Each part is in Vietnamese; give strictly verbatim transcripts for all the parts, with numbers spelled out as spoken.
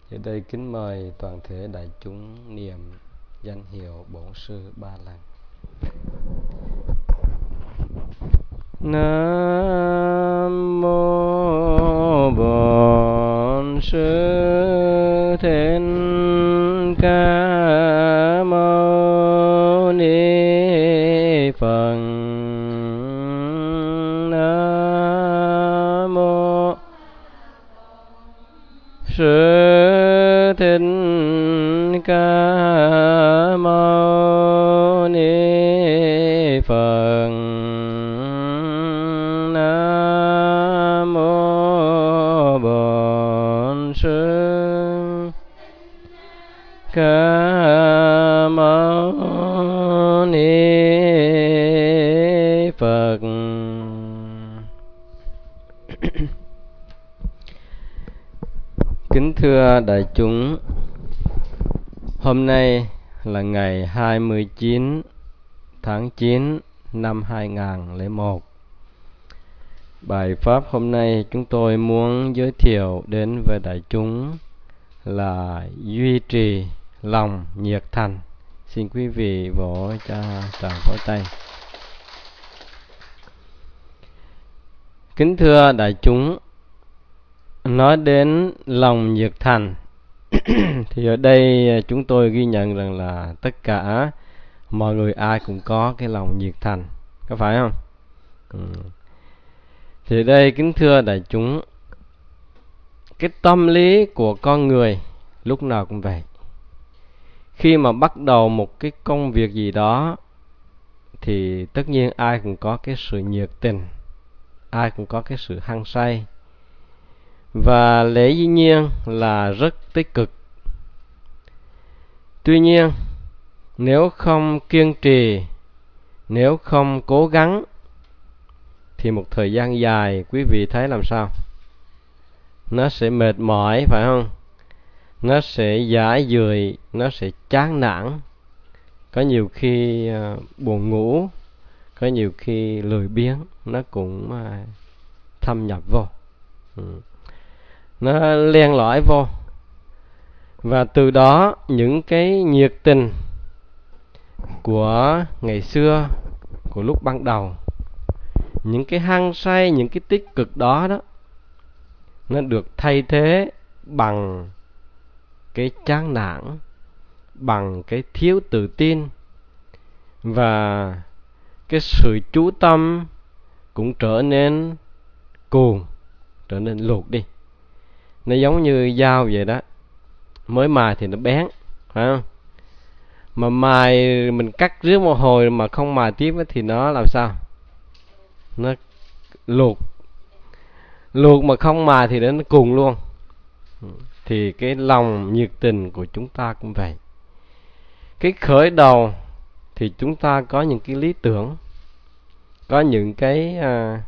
Giờ đây kính mời toàn thể đại chúng niệm danh hiệu Bổn Sư ba lần. Nam mô Bổn Sư Thích Ca Mâu Ni Phật. Nam mô Sư Thích Ca Mâu Ni Phật. Nam mô Bổn Sư Ca Mâu Ni Phật. Kính thưa đại chúng, hôm nay là ngày hai mươi chín tháng chín năm hai nghìn không trăm lẻ một. Bài pháp hôm nay chúng tôi muốn giới thiệu đến với đại chúng là duy trì lòng nhiệt thành. Xin quý vị vỗ cho tràng pháo tay. Kính thưa đại chúng, nói đến lòng nhiệt thành thì ở đây chúng tôi ghi nhận rằng là tất cả mọi người ai cũng có cái lòng nhiệt thành, có phải không? Ừ. Thì ở đây kính thưa đại chúng, cái tâm lý của con người lúc nào cũng vậy. Khi mà bắt đầu một cái công việc gì đó thì tất nhiên ai cũng có cái sự nhiệt tình, ai cũng có cái sự hăng say, và lẽ dĩ nhiên là rất tích cực. Tuy nhiên, nếu không kiên trì, nếu không cố gắng thì một thời gian dài quý vị thấy làm sao? Nó sẽ mệt mỏi, phải không? Nó sẽ dãi dười, nó sẽ chán nản, có nhiều khi uh, buồn ngủ, có nhiều khi lười biếng, nó cũng uh, thâm nhập vô, ừ. Nó len lỏi vô. Và từ đó những cái nhiệt tình của ngày xưa, của lúc ban đầu, những cái hăng say, những cái tích cực đó đó, nó được thay thế bằng cái chán nản, bằng cái thiếu tự tin, và cái sự chú tâm cũng trở nên cuồng, trở nên lụt đi. Nó giống như dao vậy đó, mới mài thì nó bén, phải không? Mà mài mình cắt rứa một hồi mà không mài tiếp thì nó làm sao? Nó luộc. Luộc mà không mài thì nó cùng luôn. Thì cái lòng nhiệt tình của chúng ta cũng vậy. Cái khởi đầu thì chúng ta có những cái lý tưởng, có những cái uh,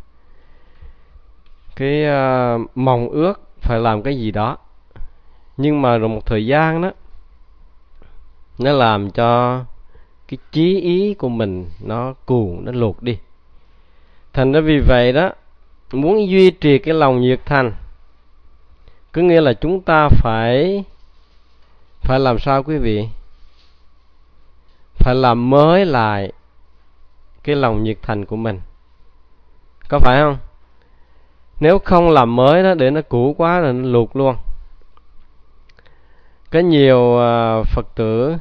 cái uh, mong ước phải làm cái gì đó. Nhưng mà rồi một thời gian đó, nó làm cho cái chí ý của mình nó cuồng, nó lụt đi. Thành ra vì vậy đó, muốn duy trì cái lòng nhiệt thành, có nghĩa là chúng ta phải phải làm sao quý vị? Phải làm mới lại cái lòng nhiệt thành của mình, có phải không? Nếu không làm mới đó, để nó cũ quá rồi nó lụt luôn. Có nhiều uh, Phật tử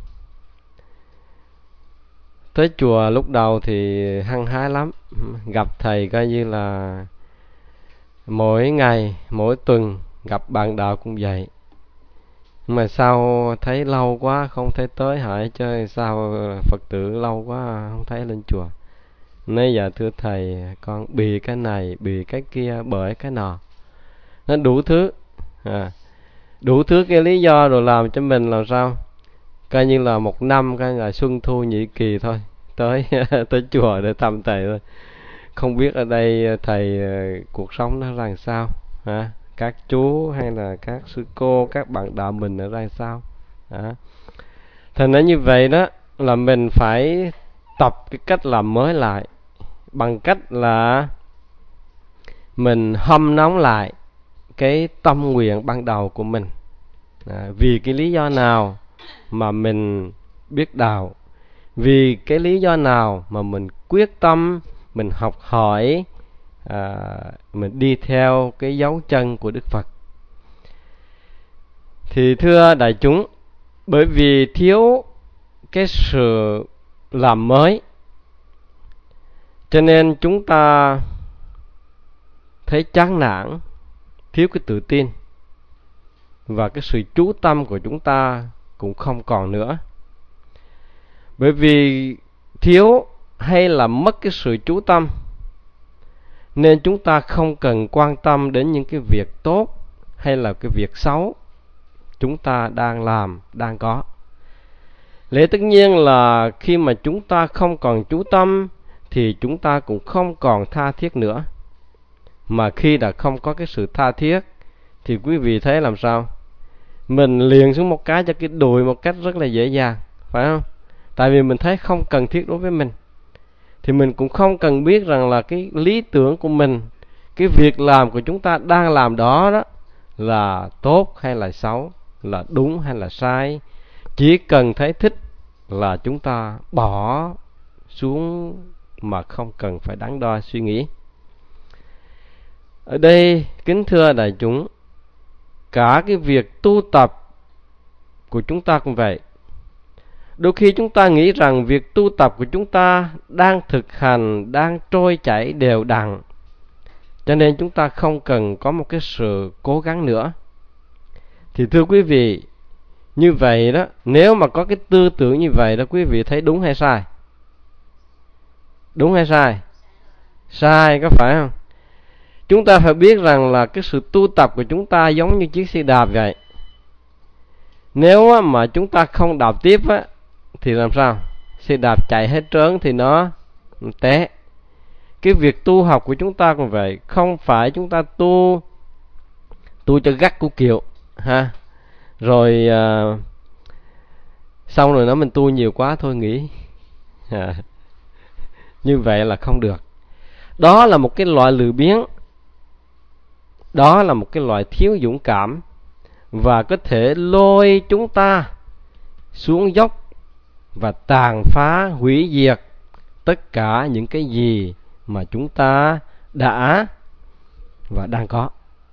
tới chùa lúc đầu thì hăng hái lắm, gặp thầy coi như là mỗi ngày, mỗi tuần gặp bạn đạo cũng vậy. Mà sao thấy lâu quá không thấy tới, hỏi chơi sao Phật tử lâu quá không thấy lên chùa. Nói dạ thưa thầy, con bị cái này, bị cái kia, bởi cái nọ, nó đủ thứ à, đủ thứ cái lý do rồi làm cho mình làm sao coi như là một năm coi là xuân thu nhị kỳ thôi, tới tới chùa để thăm thầy thôi. Không biết ở đây thầy cuộc sống nó ra sao hả? Các chú hay là các sư cô, các bạn đạo mình ở ra sao hả? Thành ra như vậy đó là mình phải tập cái cách làm mới lại, bằng cách là mình hâm nóng lại cái tâm nguyện ban đầu của mình. À, vì cái lý do nào mà mình biết đạo, vì cái lý do nào mà mình quyết tâm mình học hỏi, à, mình đi theo cái dấu chân của Đức Phật. Thì thưa đại chúng, bởi vì thiếu cái sự làm mới, cho nên chúng ta thấy chán nản, thiếu cái tự tin, và cái sự chú tâm của chúng ta cũng không còn nữa. Bởi vì thiếu hay là mất cái sự chú tâm, nên chúng ta không cần quan tâm đến những cái việc tốt hay là cái việc xấu chúng ta đang làm, đang có. Lẽ tất nhiên là khi mà chúng ta không còn chú tâm thì chúng ta cũng không còn tha thiết nữa. Mà khi đã không có cái sự tha thiết thì quý vị thấy làm sao? Mình liền xuống một cái cho cái đùi một cách rất là dễ dàng, phải không? Tại vì mình thấy không cần thiết đối với mình. Thì mình cũng không cần biết rằng là cái lý tưởng của mình, cái việc làm của chúng ta đang làm đó đó là tốt hay là xấu, là đúng hay là sai. Chỉ cần thấy thích là chúng ta bỏ xuống mà không cần phải đắn đo suy nghĩ. Ở đây kính thưa đại chúng, cả cái việc tu tập của chúng ta cũng vậy. Đôi khi chúng ta nghĩ rằng việc tu tập của chúng ta đang thực hành, đang trôi chảy đều đặn, cho nên chúng ta không cần có một cái sự cố gắng nữa. Thì thưa quý vị, như vậy đó, nếu mà có cái tư tưởng như vậy đó, quý vị thấy đúng hay sai? Đúng hay sai? Sai, có phải không? Chúng ta phải biết rằng là cái sự tu tập của chúng ta giống như chiếc xe đạp vậy. Nếu mà chúng ta không đạp tiếp á, thì làm sao? Xe đạp chạy hết trớn thì nó té. Cái việc tu học của chúng ta cũng vậy. Không phải chúng ta tu tu cho gắt của kiệu ha, rồi à, xong rồi nó mình tu nhiều quá thôi nghỉ à, như vậy là không được. Đó là một cái loại lười biếng, đó là một cái loại thiếu dũng cảm, và có thể lôi chúng ta xuống dốc và tàn phá, hủy diệt tất cả những cái gì mà chúng ta đã và đang có.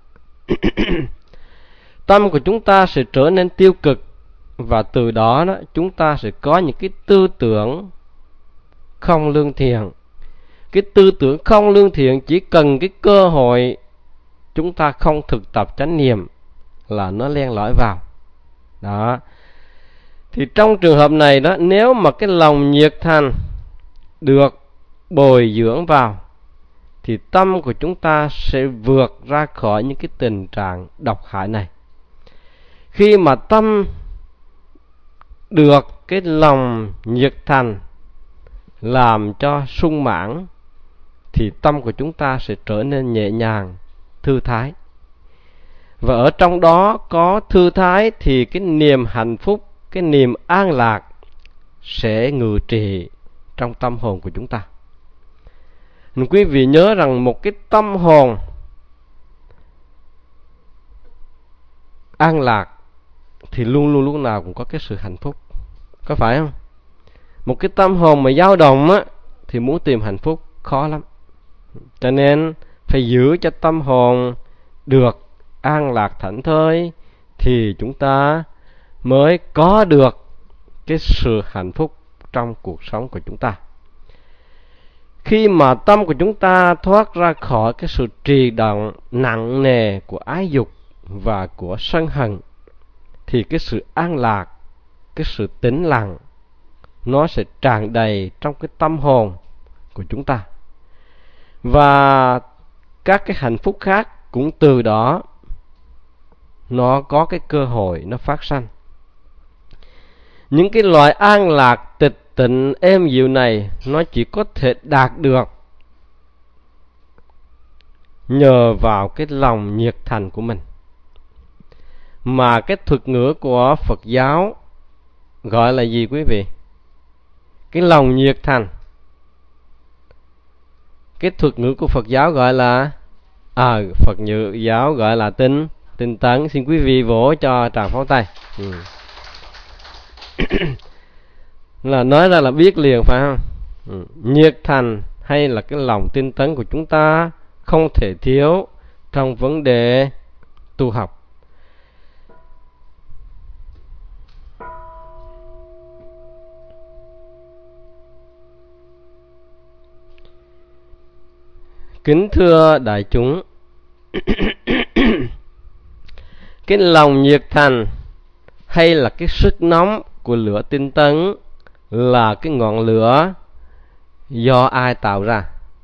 Tâm của chúng ta sẽ trở nên tiêu cực, và từ đó, đó chúng ta sẽ có những cái tư tưởng không lương thiện. Cái tư tưởng không lương thiện chỉ cần cái cơ hội chúng ta không thực tập chánh niệm là nó len lỏi vào. Đó. Thì trong trường hợp này đó, nếu mà cái lòng nhiệt thành được bồi dưỡng vào, thì tâm của chúng ta sẽ vượt ra khỏi những cái tình trạng độc hại này. Khi mà tâm được cái lòng nhiệt thành làm cho sung mãn, thì tâm của chúng ta sẽ trở nên nhẹ nhàng, thư thái. Và ở trong đó có thư thái thì cái niềm hạnh phúc, cái niềm an lạc sẽ ngự trị trong tâm hồn của chúng ta. Nên quý vị nhớ rằng một cái tâm hồn an lạc thì luôn luôn lúc nào cũng có cái sự hạnh phúc, có phải không? Một cái tâm hồn mà dao động á, thì muốn tìm hạnh phúc khó lắm. Cho nên phải giữ cho tâm hồn được an lạc thảnh thơi, thì chúng ta mới có được cái sự hạnh phúc trong cuộc sống của chúng ta. Khi mà tâm của chúng ta thoát ra khỏi cái sự trì động nặng nề của ái dục và của sân hận, thì cái sự an lạc, cái sự tĩnh lặng nó sẽ tràn đầy trong cái tâm hồn của chúng ta. Và các cái hạnh phúc khác cũng từ đó nó có cái cơ hội nó phát sanh. Những cái loại an lạc tịch tịnh êm dịu này nó chỉ có thể đạt được nhờ vào cái lòng nhiệt thành của mình. Mà cái thuật ngữ của Phật giáo gọi là gì quý vị? Cái lòng nhiệt thành. Cái thuật ngữ của Phật giáo gọi là à, Phật giáo gọi là tinh tinh tấn. Xin quý vị vỗ cho tràng pháo tay. Ừ. Là nói ra là biết liền phải không? Ừ. Nhiệt thành hay là cái lòng tinh tấn của chúng ta không thể thiếu trong vấn đề tu học. Kính thưa đại chúng, cái lòng nhiệt thành hay là cái sức nóng của lửa tinh tấn là cái ngọn lửa do ai tạo ra?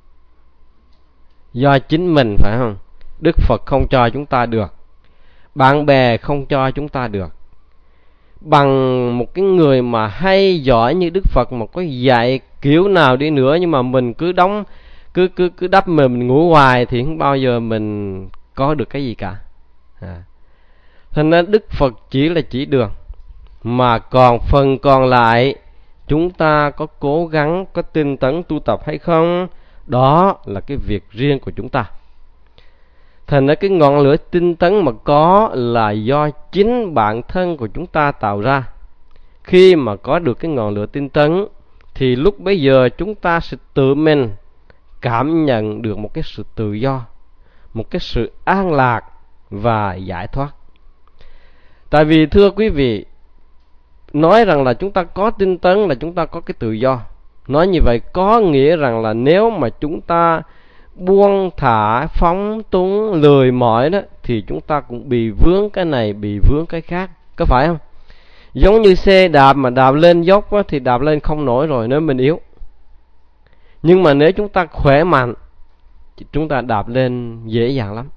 Do chính mình phải không? Đức Phật không cho chúng ta được, bạn bè không cho chúng ta được. Bằng một cái người mà hay giỏi như Đức Phật, một cái dạy kiểu nào đi nữa, nhưng mà mình cứ đóng cứ cứ cứ đắp mình, mình ngủ hoài thì không bao giờ mình có được cái gì cả. À. Thành ra Đức Phật chỉ là chỉ đường, mà còn phần còn lại chúng ta có cố gắng, có tinh tấn tu tập hay không, đó là cái việc riêng của chúng ta. Thành ra cái ngọn lửa tinh tấn mà có là do chính bản thân của chúng ta tạo ra. Khi mà có được cái ngọn lửa tinh tấn thì lúc bấy giờ chúng ta sẽ tự mình cảm nhận được một cái sự tự do, một cái sự an lạc và giải thoát. Tại vì thưa quý vị, nói rằng là chúng ta có tinh tấn là chúng ta có cái tự do. Nói như vậy có nghĩa rằng là nếu mà chúng ta buông thả, phóng túng, lười mỏi đó, thì chúng ta cũng bị vướng cái này, bị vướng cái khác. Có phải không? Giống như xe đạp mà đạp lên dốc đó, thì đạp lên không nổi rồi nếu mình yếu. Nhưng mà nếu chúng ta khỏe mạnh, chúng ta đạp lên dễ dàng lắm.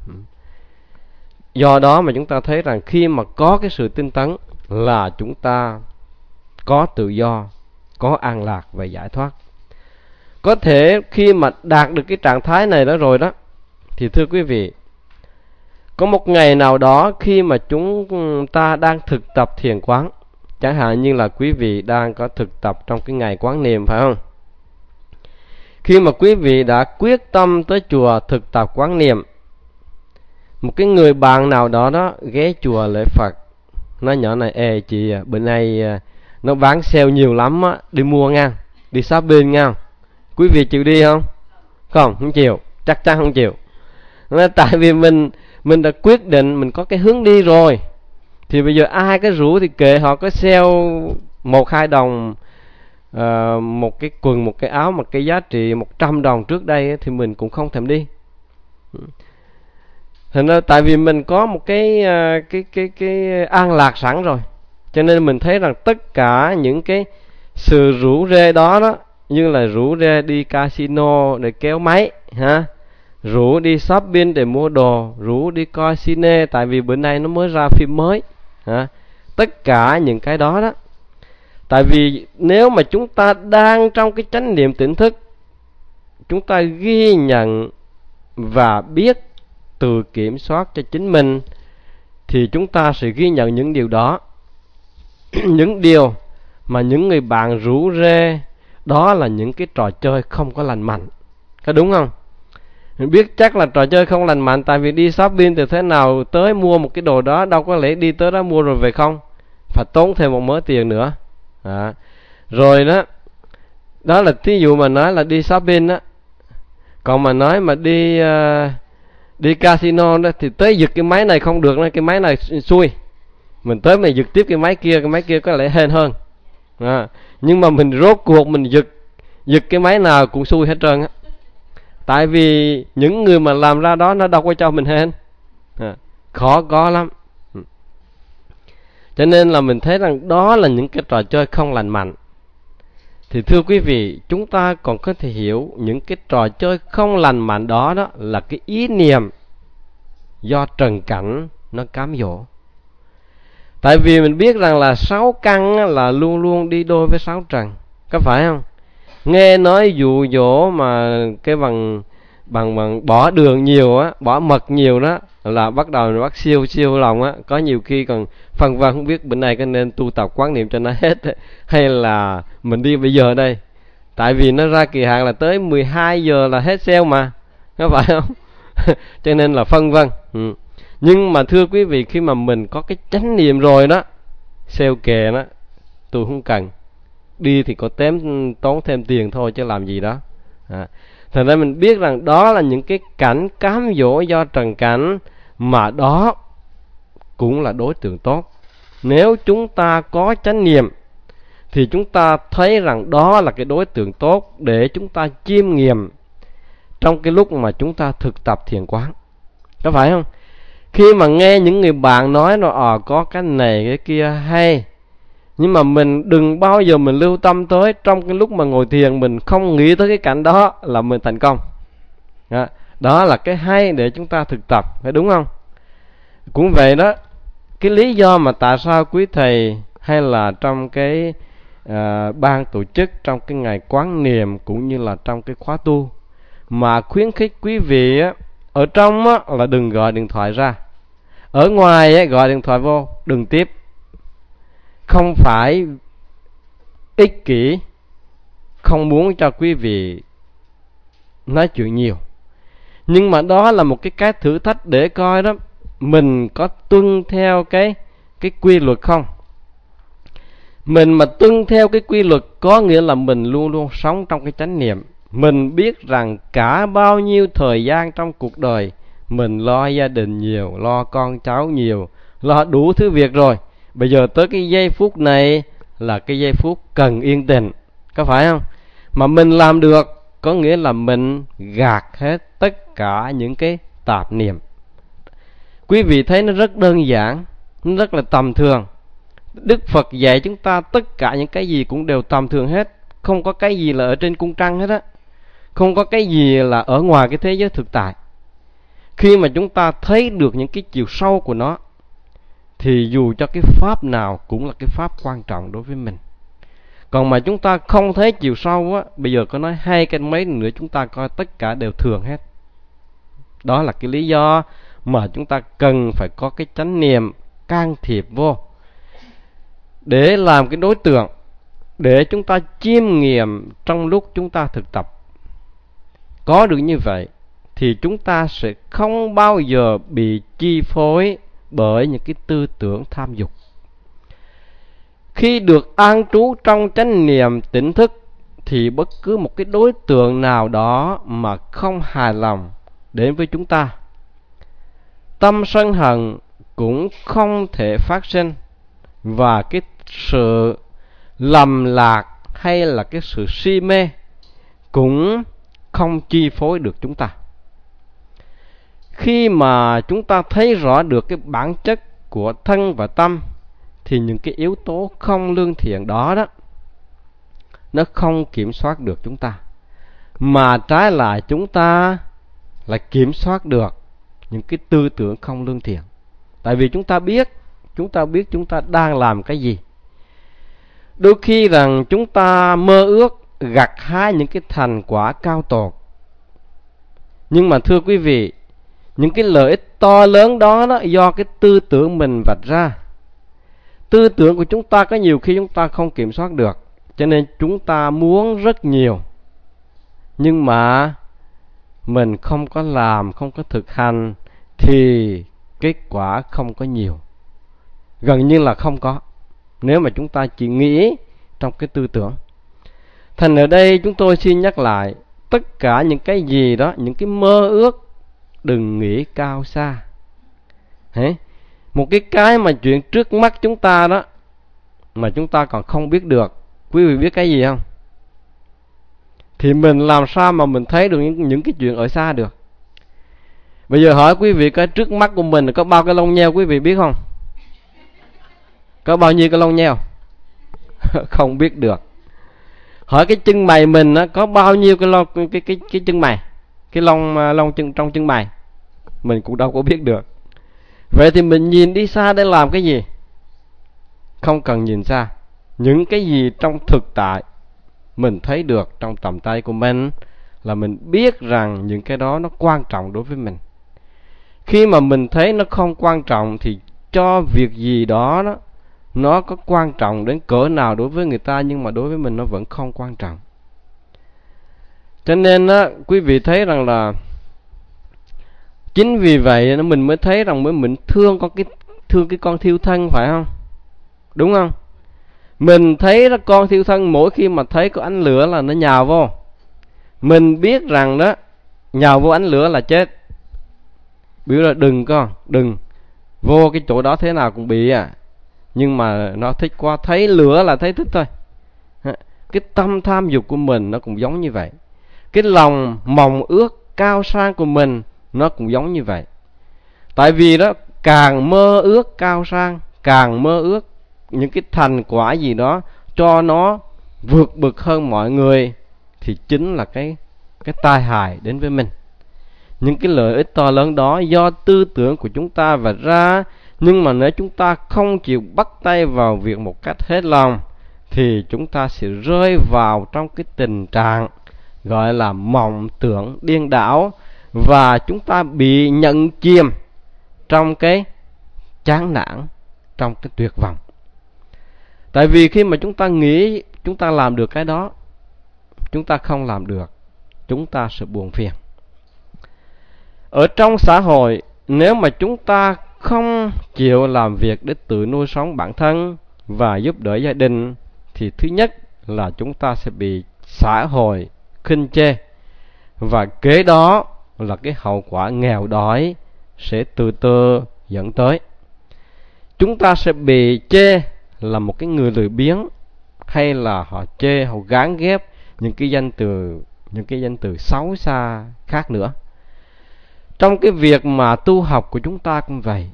Do đó mà chúng ta thấy rằng khi mà có cái sự tinh tấn là chúng ta có tự do, có an lạc và giải thoát. Có thể khi mà đạt được cái trạng thái này đó rồi đó, thì thưa quý vị, có một ngày nào đó khi mà chúng ta đang thực tập thiền quán, chẳng hạn như là quý vị đang có thực tập trong cái ngày quán niệm phải không? Khi mà quý vị đã quyết tâm tới chùa thực tập quán niệm, một cái người bạn nào đó đó ghé chùa lễ Phật, nói nhỏ này: ê chị, bữa nay nó bán sale nhiều lắm á, đi mua nha, đi shopping nha. Quý vị chịu đi không? Không, không chịu, chắc chắn không chịu. Nên tại vì mình mình đã quyết định, mình có cái hướng đi rồi, thì bây giờ ai cái rủ thì kệ họ, có sale một hai đồng uh, một cái quần, một cái áo, một cái giá trị một trăm đồng trước đây thì mình cũng không thèm đi. Thành ra tại vì mình có một cái cái cái cái an lạc sẵn rồi, cho nên mình thấy rằng tất cả những cái sự rủ rê đó đó, như là rủ rê đi casino để kéo máy ha, rủ đi shopping để mua đồ, rủ đi coi cine tại vì bữa nay nó mới ra phim mới ha. Tất cả những cái đó đó, tại vì nếu mà chúng ta đang trong cái chánh niệm tỉnh thức, chúng ta ghi nhận và biết tự kiểm soát cho chính mình, thì chúng ta sẽ ghi nhận những điều đó. Những điều mà những người bạn rủ rê đó là những cái trò chơi không có lành mạnh, có đúng không? Mình biết chắc là trò chơi không lành mạnh, tại vì đi shopping thì thế nào tới mua một cái đồ đó, đâu có lẽ đi tới đó mua rồi về không, phải tốn thêm một mớ tiền nữa à. Rồi đó, đó là thí dụ mà nói là đi shopping đó. Còn mà nói mà đi uh, đi casino đó thì tới giật cái máy này không được, cái máy này xui, mình tới mình giật tiếp cái máy kia, cái máy kia có lẽ hên hơn à. Nhưng mà mình rốt cuộc mình giật giật cái máy nào cũng xui hết trơn á, tại vì những người mà làm ra đó nó đâu có cho mình hên à, khó có lắm. Cho nên là mình thấy rằng đó là những cái trò chơi không lành mạnh. Thì thưa quý vị, chúng ta còn có thể hiểu những cái trò chơi không lành mạnh đó đó là cái ý niệm do trần cảnh nó cám dỗ. Tại vì mình biết rằng là sáu căn là luôn luôn đi đôi với sáu trần, có phải không? Nghe nói dụ dỗ mà cái bằng bằng bằng bỏ đường nhiều á, bỏ mật nhiều đó là bắt đầu bắt siêu siêu lòng á, có nhiều khi còn phân vân không biết bữa nay có nên tu tập quán niệm cho nó hết hay là mình đi bây giờ đây, tại vì nó ra kỳ hạn là tới mười hai giờ là hết sale mà, có phải không? Cho nên là phân vân. Ừ. Nhưng mà thưa quý vị, khi mà mình có cái chánh niệm rồi đó, sale kè đó, tôi không cần, đi thì có tém tốn thêm tiền thôi chứ làm gì đó. À, thành ra mình biết rằng đó là những cái cảnh cám dỗ do trần cảnh, mà đó cũng là đối tượng tốt. Nếu chúng ta có chánh niệm thì chúng ta thấy rằng đó là cái đối tượng tốt để chúng ta chiêm nghiệm trong cái lúc mà chúng ta thực tập thiền quán, có phải không? Khi mà nghe những người bạn nói nó ờ à, có cái này cái kia hay, nhưng mà mình đừng bao giờ mình lưu tâm tới trong cái lúc mà ngồi thiền mình không nghĩ tới cái cảnh đó là mình thành công. Đó, đó là cái hay để chúng ta thực tập, phải đúng không? Cũng vậy đó, cái lý do mà tại sao quý thầy hay là trong cái à, ban tổ chức trong cái ngày quán niệm cũng như là trong cái khóa tu mà khuyến khích quý vị á, ở trong á, là đừng gọi điện thoại ra, ở ngoài á, gọi điện thoại vô đừng tiếp. Không phải ích kỷ, không muốn cho quý vị nói chuyện nhiều, nhưng mà đó là một cái cái thử thách để coi đó mình có tuân theo cái cái quy luật không. Mình mà tuân theo cái quy luật có nghĩa là mình luôn luôn sống trong cái chánh niệm. Mình biết rằng cả bao nhiêu thời gian trong cuộc đời mình lo gia đình nhiều, lo con cháu nhiều, lo đủ thứ việc rồi. Bây giờ tới cái giây phút này là cái giây phút cần yên tĩnh, có phải không? Mà mình làm được có nghĩa là mình gạt hết tất cả những cái tạp niệm. Quý vị thấy nó rất đơn giản, nó rất là tầm thường. Đức Phật dạy chúng ta tất cả những cái gì cũng đều tầm thường hết. Không có cái gì là ở trên cung trăng hết á. Không có cái gì là ở ngoài cái thế giới thực tại. Khi mà chúng ta thấy được những cái chiều sâu của nó thì dù cho cái pháp nào cũng là cái pháp quan trọng đối với mình. Còn mà chúng ta không thấy chiều sâu á, bây giờ có nói hai cái mấy nữa chúng ta coi tất cả đều thường hết. Đó là cái lý do mà chúng ta cần phải có cái chánh niệm can thiệp vô để làm cái đối tượng, để chúng ta chiêm nghiệm trong lúc chúng ta thực tập. Có được như vậy thì chúng ta sẽ không bao giờ bị chi phối bởi những cái tư tưởng tham dục. Khi được an trú trong chánh niệm tỉnh thức thì bất cứ một cái đối tượng nào đó mà không hài lòng đến với chúng ta, tâm sân hận cũng không thể phát sinh, và cái sự lầm lạc hay là cái sự si mê cũng không chi phối được chúng ta. Khi mà chúng ta thấy rõ được cái bản chất của thân và tâm thì những cái yếu tố không lương thiện đó đó nó không kiểm soát được chúng ta, mà trái lại chúng ta lại kiểm soát được những cái tư tưởng không lương thiện. Tại vì chúng ta biết chúng ta biết chúng ta đang làm cái gì. Đôi khi rằng chúng ta mơ ước gặt hái những cái thành quả cao tột, nhưng mà thưa quý vị, những cái lợi ích to lớn đó, đó do cái tư tưởng mình vạch ra. Tư tưởng của chúng ta có nhiều khi chúng ta không kiểm soát được, cho nên chúng ta muốn rất nhiều, nhưng mà mình không có làm, không có thực hành thì kết quả không có nhiều, gần như là không có, nếu mà chúng ta chỉ nghĩ trong cái tư tưởng. Thành ở đây chúng tôi xin nhắc lại, tất cả những cái gì đó, những cái mơ ước, đừng nghĩ cao xa. Đấy, một cái cái mà chuyện trước mắt chúng ta đó mà chúng ta còn không biết được, quý vị biết cái gì không? Thì mình làm sao mà mình thấy được những, những cái chuyện ở xa được? Bây giờ hỏi quý vị, cái trước mắt của mình có bao cái lông nheo quý vị biết không? Có bao nhiêu cái lông nheo? Không biết được. Hỏi cái chân mày mình á, có bao nhiêu cái lông, cái cái cái chân mày, cái lông lông chân trong chân mày, mình cũng đâu có biết được. Vậy thì mình nhìn đi xa để làm cái gì? Không cần nhìn xa. Những cái gì trong thực tại mình thấy được trong tầm tay của mình là mình biết rằng những cái đó nó quan trọng đối với mình. Khi mà mình thấy nó không quan trọng thì cho việc gì đó, đó nó có quan trọng đến cỡ nào đối với người ta, nhưng mà đối với mình nó vẫn không quan trọng. Cho nên á, quý vị thấy rằng là Chính vì vậy nó mình mới thấy rằng mới mình thương con cái thương cái con thiêu thân, phải không? Đúng không? Mình thấy đó, con thiêu thân mỗi khi mà thấy có ánh lửa là nó nhào vô. Mình biết rằng đó, nhào vô ánh lửa là chết. Biểu là đừng con, đừng vô cái chỗ đó thế nào cũng bị à. Nhưng mà nó thích quá, thấy lửa là thấy thích thôi. Cái tâm tham dục của mình nó cũng giống như vậy. Cái lòng mong ước cao sang của mình nó cũng giống như vậy. Tại vì đó, càng mơ ước cao sang, càng mơ ước những cái thành quả gì đó cho nó vượt bậc hơn mọi người, thì chính là cái cái tai hại đến với mình. Những cái lợi ích to lớn đó do tư tưởng của chúng ta và ra, nhưng mà nếu chúng ta không chịu bắt tay vào việc một cách hết lòng, thì chúng ta sẽ rơi vào trong cái tình trạng gọi là mộng tưởng điên đảo, và chúng ta bị nhận chìm trong cái chán nản, trong cái tuyệt vọng. Tại vì khi mà chúng ta nghĩ chúng ta làm được cái đó, chúng ta không làm được, chúng ta sẽ buồn phiền. Ở trong xã hội, nếu mà chúng ta không chịu làm việc để tự nuôi sống bản thân và giúp đỡ gia đình, thì thứ nhất là chúng ta sẽ bị xã hội khinh chê, và kế đó là cái hậu quả nghèo đói sẽ từ từ dẫn tới. Chúng ta sẽ bị chê là một cái người lười biếng, hay là họ chê, họ gán ghép những cái danh từ những cái danh từ xấu xa khác nữa. Trong cái việc mà tu học của chúng ta cũng vậy.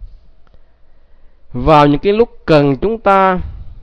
Vào những cái lúc cần chúng ta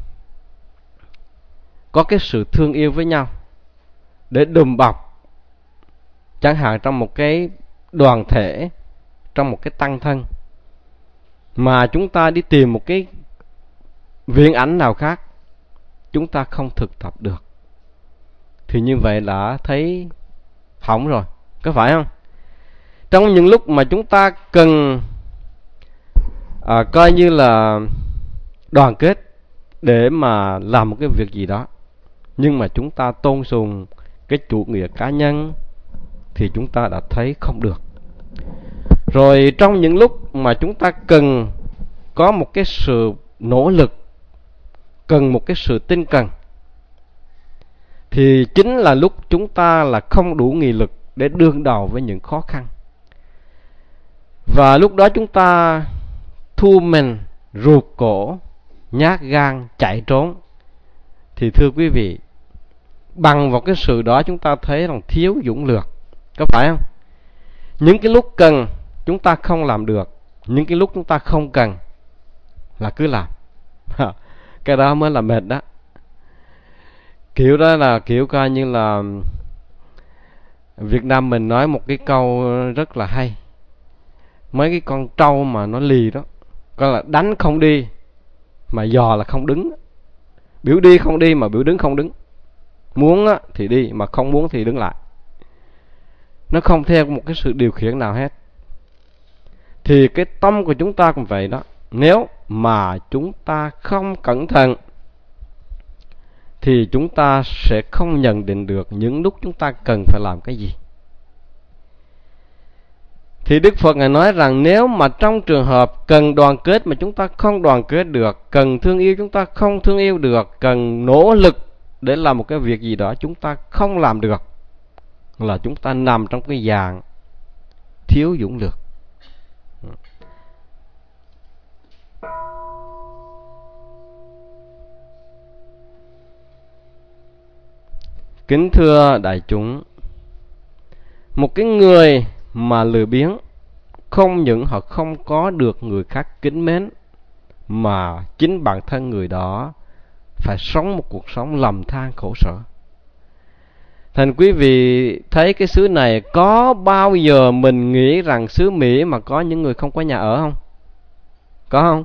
có cái sự thương yêu với nhau để đùm bọc, chẳng hạn trong một cái đoàn thể, trong một cái tăng thân, mà chúng ta đi tìm một cái viễn ảnh nào khác, chúng ta không thực tập được, thì như vậy là thấy hỏng rồi, có phải không? Trong những lúc mà chúng ta cần à, coi như là đoàn kết để mà làm một cái việc gì đó, nhưng mà chúng ta tôn sùng cái chủ nghĩa cá nhân, thì chúng ta đã thấy không được. Rồi trong những lúc mà chúng ta cần có một cái sự nỗ lực, cần một cái sự tinh cần, thì chính là lúc chúng ta là không đủ nghị lực để đương đầu với những khó khăn. Và lúc đó chúng ta thu mình, ruột cổ, nhát gan, chạy trốn. Thì thưa quý vị, bằng vào cái sự đó chúng ta thấy rằng thiếu dũng lược, có phải không? Những cái lúc cần chúng ta không làm được, những cái lúc chúng ta không cần là cứ làm. Cái đó mới là mệt đó. Kiểu đó là kiểu coi như là Việt Nam mình nói một cái câu rất là hay. Mấy cái con trâu mà nó lì đó, coi là đánh không đi mà dò là không đứng. Biểu đi không đi mà biểu đứng không đứng. Muốn á, thì đi, mà không muốn thì đứng lại. Nó không theo một cái sự điều khiển nào hết. Thì cái tâm của chúng ta cũng vậy đó. Nếu mà chúng ta không cẩn thận, thì chúng ta sẽ không nhận định được những lúc chúng ta cần phải làm cái gì. Thì Đức Phật Ngài nói rằng nếu mà trong trường hợp cần đoàn kết mà chúng ta không đoàn kết được, cần thương yêu chúng ta không thương yêu được, cần nỗ lực để làm một cái việc gì đó chúng ta không làm được, là chúng ta nằm trong cái dạng thiếu dũng lược. Kính thưa đại chúng, một cái người mà lười biếng, không những họ không có được người khác kính mến, mà chính bản thân người đó phải sống một cuộc sống lầm than khổ sở. Thành quý vị thấy cái xứ này có bao giờ mình nghĩ rằng xứ Mỹ mà có những người không có nhà ở không? Có không?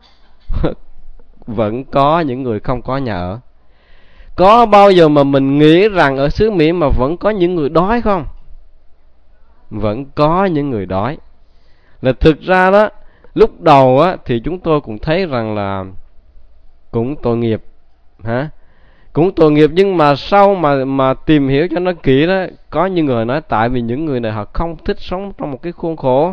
Vẫn có những người không có nhà ở. Có bao giờ mà mình nghĩ rằng ở xứ Mỹ mà vẫn có những người đói không? Vẫn có những người đói. Là thực ra đó, lúc đầu á, thì chúng tôi cũng thấy rằng là cũng tội nghiệp, hả? cũng tội nghiệp. Nhưng mà sau mà mà tìm hiểu cho nó kỹ đó, có những người nói tại vì những người này họ không thích sống trong một cái khuôn khổ.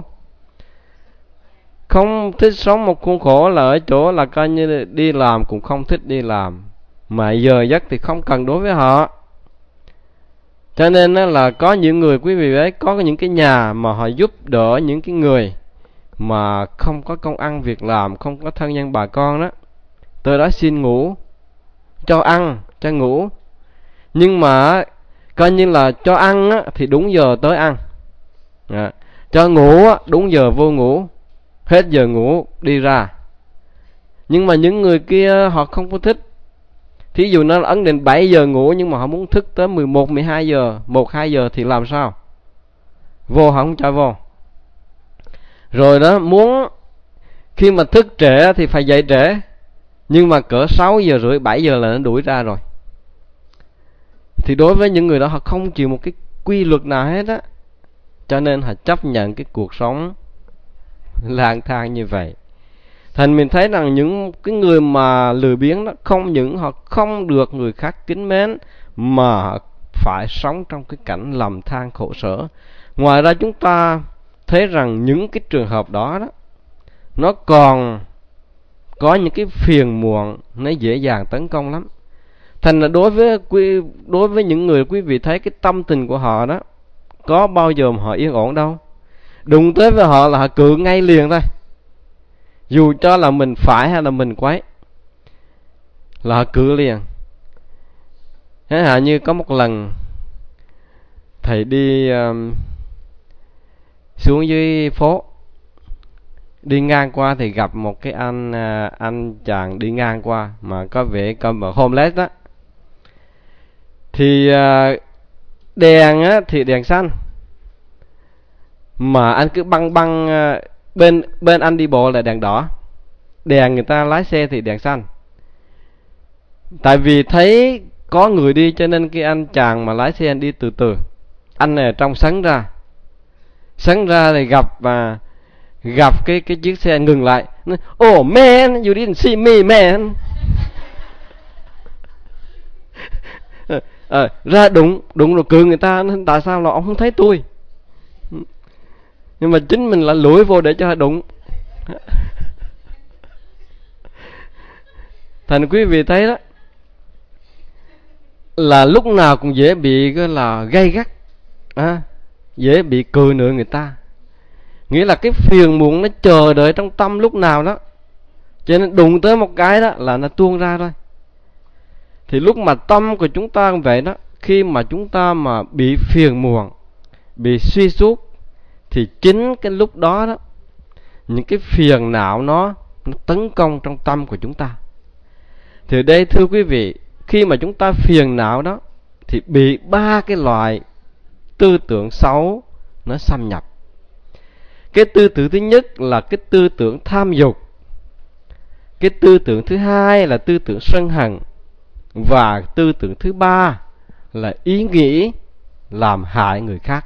Không thích sống một khuôn khổ là ở chỗ là coi như đi làm cũng không thích đi làm, mà giờ giấc thì không cần đối với họ. Cho nên là có những người, quý vị ấy, có những cái nhà mà họ giúp đỡ những cái người mà không có công ăn việc làm, không có thân nhân bà con đó, tới đó xin ngủ, cho ăn, cho ngủ. Nhưng mà coi như là cho ăn á, thì đúng giờ tới ăn, à, cho ngủ á, đúng giờ vô ngủ, hết giờ ngủ đi ra. Nhưng mà những người kia họ không có thích. Thí dụ nó ấn định bảy giờ ngủ, nhưng mà họ muốn thức tới mười một, mười hai giờ, một, hai giờ thì làm sao? Vô họ không cho vô. Rồi đó, muốn khi mà thức trễ thì phải dậy trễ, nhưng mà cỡ sáu giờ rưỡi, bảy giờ là nó đuổi ra rồi. Thì đối với những người đó, họ không chịu một cái quy luật nào hết á. Cho nên họ chấp nhận cái cuộc sống lang thang như vậy. Thành mình thấy rằng những cái người mà lười biếng đó, không những họ không được người khác kính mến, mà phải sống trong cái cảnh lầm than khổ sở. Ngoài ra chúng ta thấy rằng những cái trường hợp đó đó, nó còn có những cái phiền muộn nó dễ dàng tấn công lắm. Thành là đối với quý, đối với những người quý vị thấy cái tâm tình của họ đó, có bao giờ mà họ yên ổn đâu. Đụng tới với họ là họ cự ngay liền thôi. Dù cho là mình phải hay là mình quấy, là họ cự liền. Thế hả, như có một lần thầy đi um, xuống dưới phố, đi ngang qua thì gặp một cái anh uh, anh chàng đi ngang qua mà có vẻ coi mà homeless đó. Thì uh, đèn á, thì đèn xanh, mà anh cứ băng băng uh, bên bên anh đi bộ là đèn đỏ, đèn người ta lái xe thì đèn xanh. Tại vì thấy có người đi cho nên cái anh chàng mà lái xe anh đi từ từ. Anh này trong sấn ra, sấn ra thì gặp và gặp cái cái chiếc xe ngừng lại. Oh man, you didn't see me man. à, ra đúng đúng rồi, cười người ta. Tại sao là ông không thấy tôi? Nhưng mà chính mình là lủi vô để cho đụng. Thành quý vị thấy đó, là lúc nào cũng dễ bị cái là gay gắt, à, dễ bị cười nửa người ta. Nghĩa là cái phiền muộn nó chờ đợi trong tâm lúc nào đó, cho nên đụng tới một cái đó là nó tuôn ra thôi. Thì lúc mà tâm của chúng ta cũng vậy đó, khi mà chúng ta mà bị phiền muộn, bị suy sút, thì chính cái lúc đó đó, những cái phiền não nó, nó tấn công trong tâm của chúng ta. Thì đây thưa quý vị, khi mà chúng ta phiền não đó, thì bị ba cái loại tư tưởng xấu nó xâm nhập. Cái tư tưởng thứ nhất là cái tư tưởng tham dục. Cái tư tưởng thứ hai là tư tưởng sân hận. Và tư tưởng thứ ba là ý nghĩ làm hại người khác.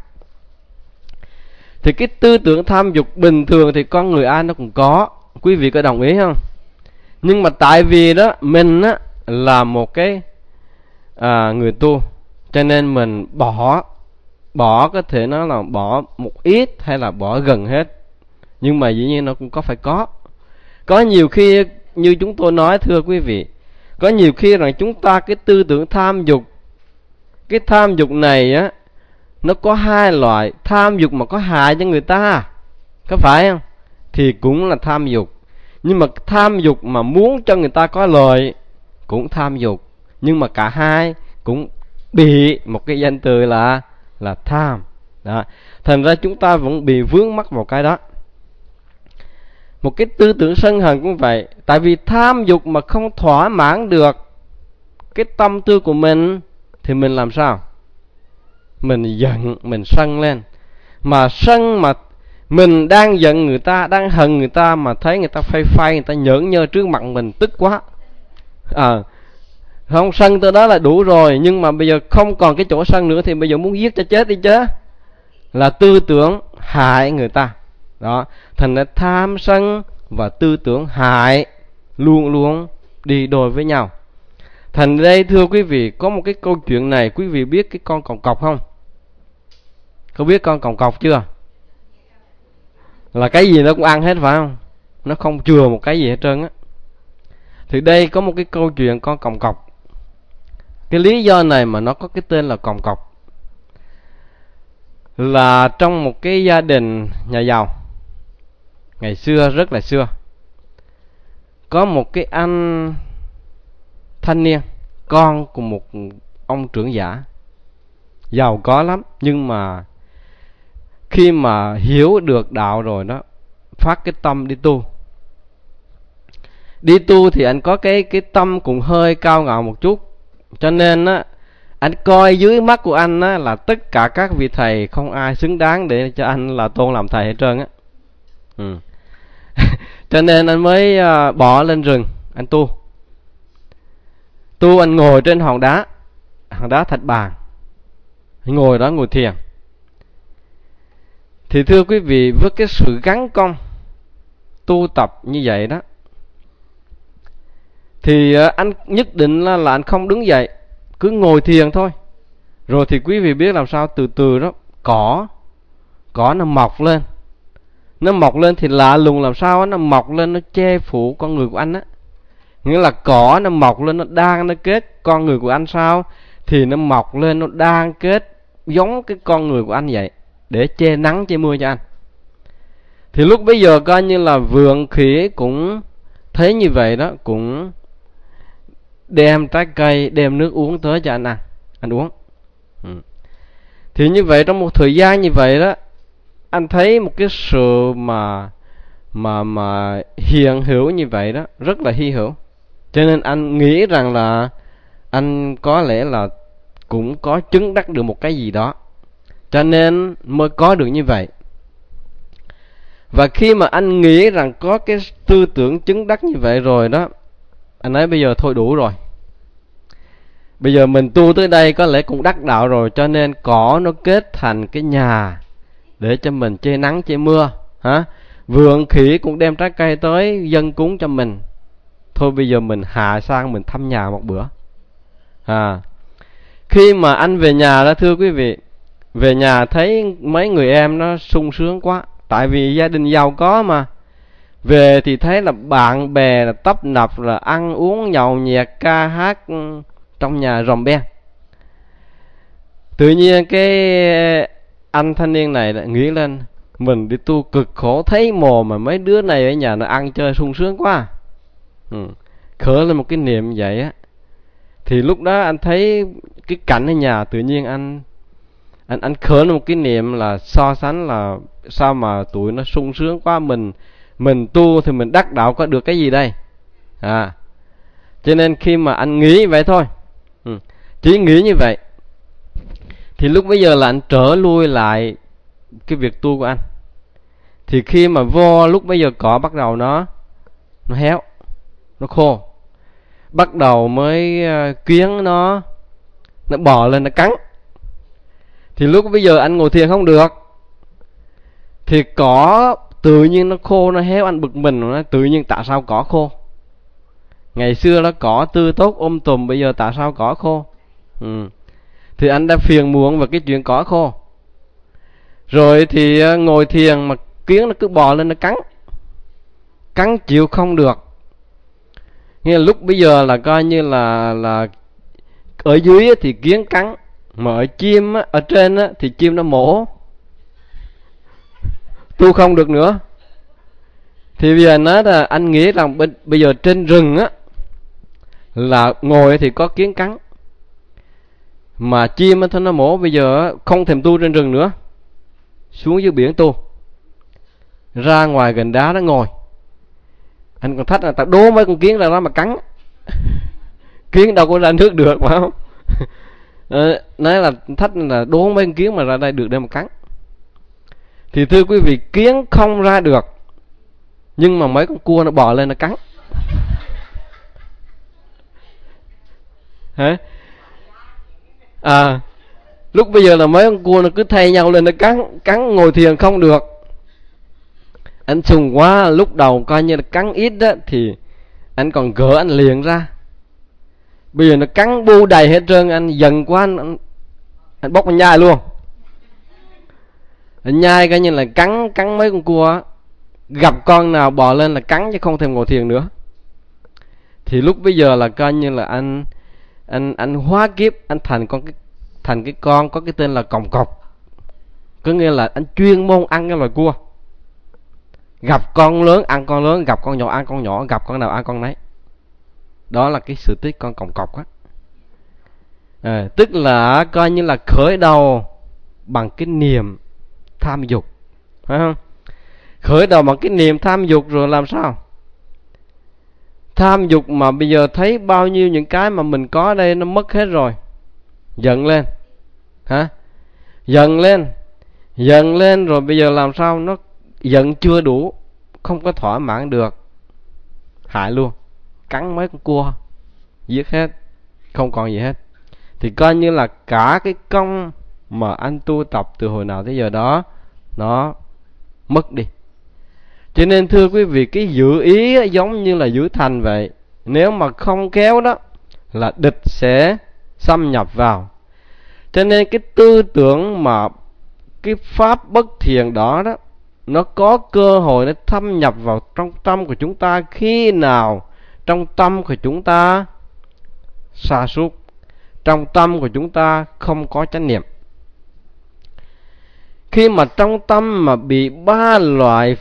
Thì cái tư tưởng tham dục bình thường thì con người ai nó cũng có, quý vị có đồng ý không? Nhưng mà tại vì đó mình á, là một cái à, người tu, cho nên mình bỏ Bỏ có thể nó là bỏ một ít hay là bỏ gần hết. Nhưng mà dĩ nhiên nó cũng có phải có. Có nhiều khi như chúng tôi nói thưa quý vị, có nhiều khi rằng chúng ta cái tư tưởng tham dục, cái tham dục này á, nó có hai loại. Tham dục mà có hại cho người ta, có phải không? Thì cũng là tham dục. Nhưng mà tham dục mà muốn cho người ta có lợi cũng tham dục. Nhưng mà cả hai cũng bị một cái danh từ là là tham đó. Thành ra chúng ta vẫn bị vướng mắc vào cái đó. Một cái tư tưởng sân hận cũng vậy. Tại vì tham dục mà không thỏa mãn được cái tâm tư của mình thì mình làm sao? Mình giận, mình sân lên. Mà sân mà mình đang giận người ta, đang hận người ta, mà thấy người ta phây phây, người ta nhởn nhơ trước mặt mình, tức quá. À, không, sân tới đó là đủ rồi. Nhưng mà bây giờ không còn cái chỗ sân nữa thì bây giờ muốn giết cho chết đi chứ. Là tư tưởng hại người ta đó. Thành ra tham sân và tư tưởng hại luôn luôn đi đôi với nhau. Thành đây thưa quý vị, có một cái câu chuyện này, quý vị biết cái con còng cọc không? Có biết con còng cọc chưa? Là cái gì nó cũng ăn hết phải không? Nó không chừa một cái gì hết trơn á. Thì đây có một cái câu chuyện con còng cọc. Cái lý do này mà nó có cái tên là còng cọc là trong một cái gia đình nhà giàu ngày xưa, rất là xưa, có một cái anh thanh niên, con của một ông trưởng giả giàu có lắm, nhưng mà khi mà hiểu được đạo rồi đó, phát cái tâm đi tu. Đi tu thì anh có cái cái tâm cũng hơi cao ngạo một chút, cho nên á anh coi dưới mắt của anh á là tất cả các vị thầy không ai xứng đáng để cho anh là tôn làm thầy hết trơn á. Ừ. Cho nên anh mới uh, bỏ lên rừng anh tu. Tu anh ngồi trên hòn đá, hòn đá thạch bàn, anh ngồi đó ngồi thiền. Thì thưa quý vị, với cái sự gắn công tu tập như vậy đó, thì uh, anh nhất định là, là anh không đứng dậy, cứ ngồi thiền thôi. Rồi thì quý vị biết làm sao, từ từ đó cỏ cỏ nó mọc lên. Nó mọc lên thì lạ lùng làm sao đó, nó mọc lên nó che phủ con người của anh á. Nghĩa là cỏ nó mọc lên nó đan nó kết con người của anh sao, thì nó mọc lên nó đan kết giống cái con người của anh vậy, để che nắng che mưa cho anh. Thì lúc bấy giờ coi như là vượn khỉ cũng thấy như vậy đó, cũng đem trái cây, đem nước uống tới cho anh ăn, anh uống. Ừ. Thì như vậy trong một thời gian như vậy đó, anh thấy một cái sự mà mà mà hiện hữu như vậy đó, rất là hy hữu. Cho nên anh nghĩ rằng là anh có lẽ là cũng có chứng đắc được một cái gì đó, cho nên mới có được như vậy. Và khi mà anh nghĩ rằng có cái tư tưởng chứng đắc như vậy rồi đó, anh nói bây giờ thôi đủ rồi. Bây giờ mình tu tới đây có lẽ cũng đắc đạo rồi, cho nên cỏ nó kết thành cái nhà để cho mình che nắng che mưa, hả? Vượn khỉ cũng đem trái cây tới dâng cúng cho mình. Thôi bây giờ mình hạ sang mình thăm nhà một bữa. À, khi mà anh về nhà đó thưa quý vị, về nhà thấy mấy người em nó sung sướng quá, tại vì gia đình giàu có mà. Về thì thấy là bạn bè là tấp nập, là ăn uống nhậu nhẹt ca hát trong nhà ròm beng. Tự nhiên cái anh thanh niên này lại nghĩ lên, mình đi tu cực khổ thấy mồ mà mấy đứa này ở nhà nó ăn chơi sung sướng quá. Ừ. Khởi lên một cái niệm vậy á. Thì lúc đó anh thấy cái cảnh ở nhà, tự nhiên anh anh anh khởi lên một cái niệm là so sánh là sao mà tụi nó sung sướng quá, mình mình tu thì mình đắc đạo có được cái gì đây. À, cho nên khi mà anh nghĩ vậy thôi, ừ, chỉ nghĩ như vậy, thì lúc bây giờ là anh trở lui lại cái việc tu của anh. Thì khi mà vô lúc bây giờ cỏ bắt đầu nó nó héo, nó khô, bắt đầu mới uh, kiến nó nó bò lên nó cắn. Thì lúc bây giờ anh ngồi thiền không được, thì cỏ tự nhiên nó khô nó héo, anh bực mình, nó tự nhiên tại sao cỏ khô? Ngày xưa nó cỏ tươi tốt ôm tùm, bây giờ tại sao cỏ khô? Ừ. Thì anh đã phiền muộn về cái chuyện cỏ khô. Rồi thì uh, ngồi thiền mà kiến nó cứ bò lên nó cắn, cắn chịu không được. Nghĩa là lúc bây giờ là coi như là là ở dưới thì kiến cắn, mà ở chim á, ở trên á, thì chim nó mổ, tu không được nữa. Thì bây giờ nói là anh nghĩ rằng bây, bây giờ trên rừng á là ngồi thì có kiến cắn, mà chim á thôi nó mổ, bây giờ không thèm tu trên rừng nữa, xuống dưới biển tu, ra ngoài gần đá nó ngồi. Anh còn thách là tao đố mấy con kiến ra đó mà cắn. Kiến đâu có ra nước được phải không? Ờ, nói là thách là đố mấy con kiến mà ra đây được để mà cắn. Thì thưa quý vị, kiến không ra được, nhưng mà mấy con cua nó bò lên nó cắn. Hả? À, lúc bây giờ là mấy con cua nó cứ thay nhau lên nó cắn, cắn ngồi thiền không được. Anh sùng quá, lúc đầu coi như là cắn ít đó, thì anh còn gỡ anh liền ra. Bây giờ nó cắn bu đầy hết trơn, anh giận quá anh, anh, anh bóc anh nhai luôn. Anh nhai coi như là cắn cắn mấy con cua á. Gặp con nào bò lên là cắn chứ không thèm ngồi thiền nữa. Thì lúc bây giờ là coi như là anh anh anh hóa kiếp, anh thành con cái thành cái con có cái tên là còng cọc. Có nghĩa là anh chuyên môn ăn cái loài cua. Gặp con lớn ăn con lớn, gặp con nhỏ ăn con nhỏ, gặp con nào ăn con nấy. Đó là cái sự tích con còng cọc á. À, tức là coi như là khởi đầu bằng cái niềm tham dục, phải không? Khởi đầu bằng cái niềm tham dục rồi làm sao? Tham dục mà bây giờ thấy bao nhiêu những cái mà mình có ở đây nó mất hết rồi. Giận lên. Hả? Giận lên. Giận lên rồi bây giờ làm sao? Nó giận chưa đủ, không có thỏa mãn được, hại luôn. Cắn mấy con cua, giết hết, không còn gì hết. Thì coi như là cả cái công mà anh tu tập từ hồi nào tới giờ đó nó mất đi. Cho nên thưa quý vị, cái giữ ý giống như là giữ thành vậy. Nếu mà không khéo đó là địch sẽ xâm nhập vào. Cho nên cái tư tưởng mà cái pháp bất thiện đó đó, nó có cơ hội nó thâm nhập vào trong tâm của chúng ta khi nào trong tâm của chúng ta sa sút, trong tâm của chúng ta không có chánh niệm. Khi mà trong tâm mà bị ba loại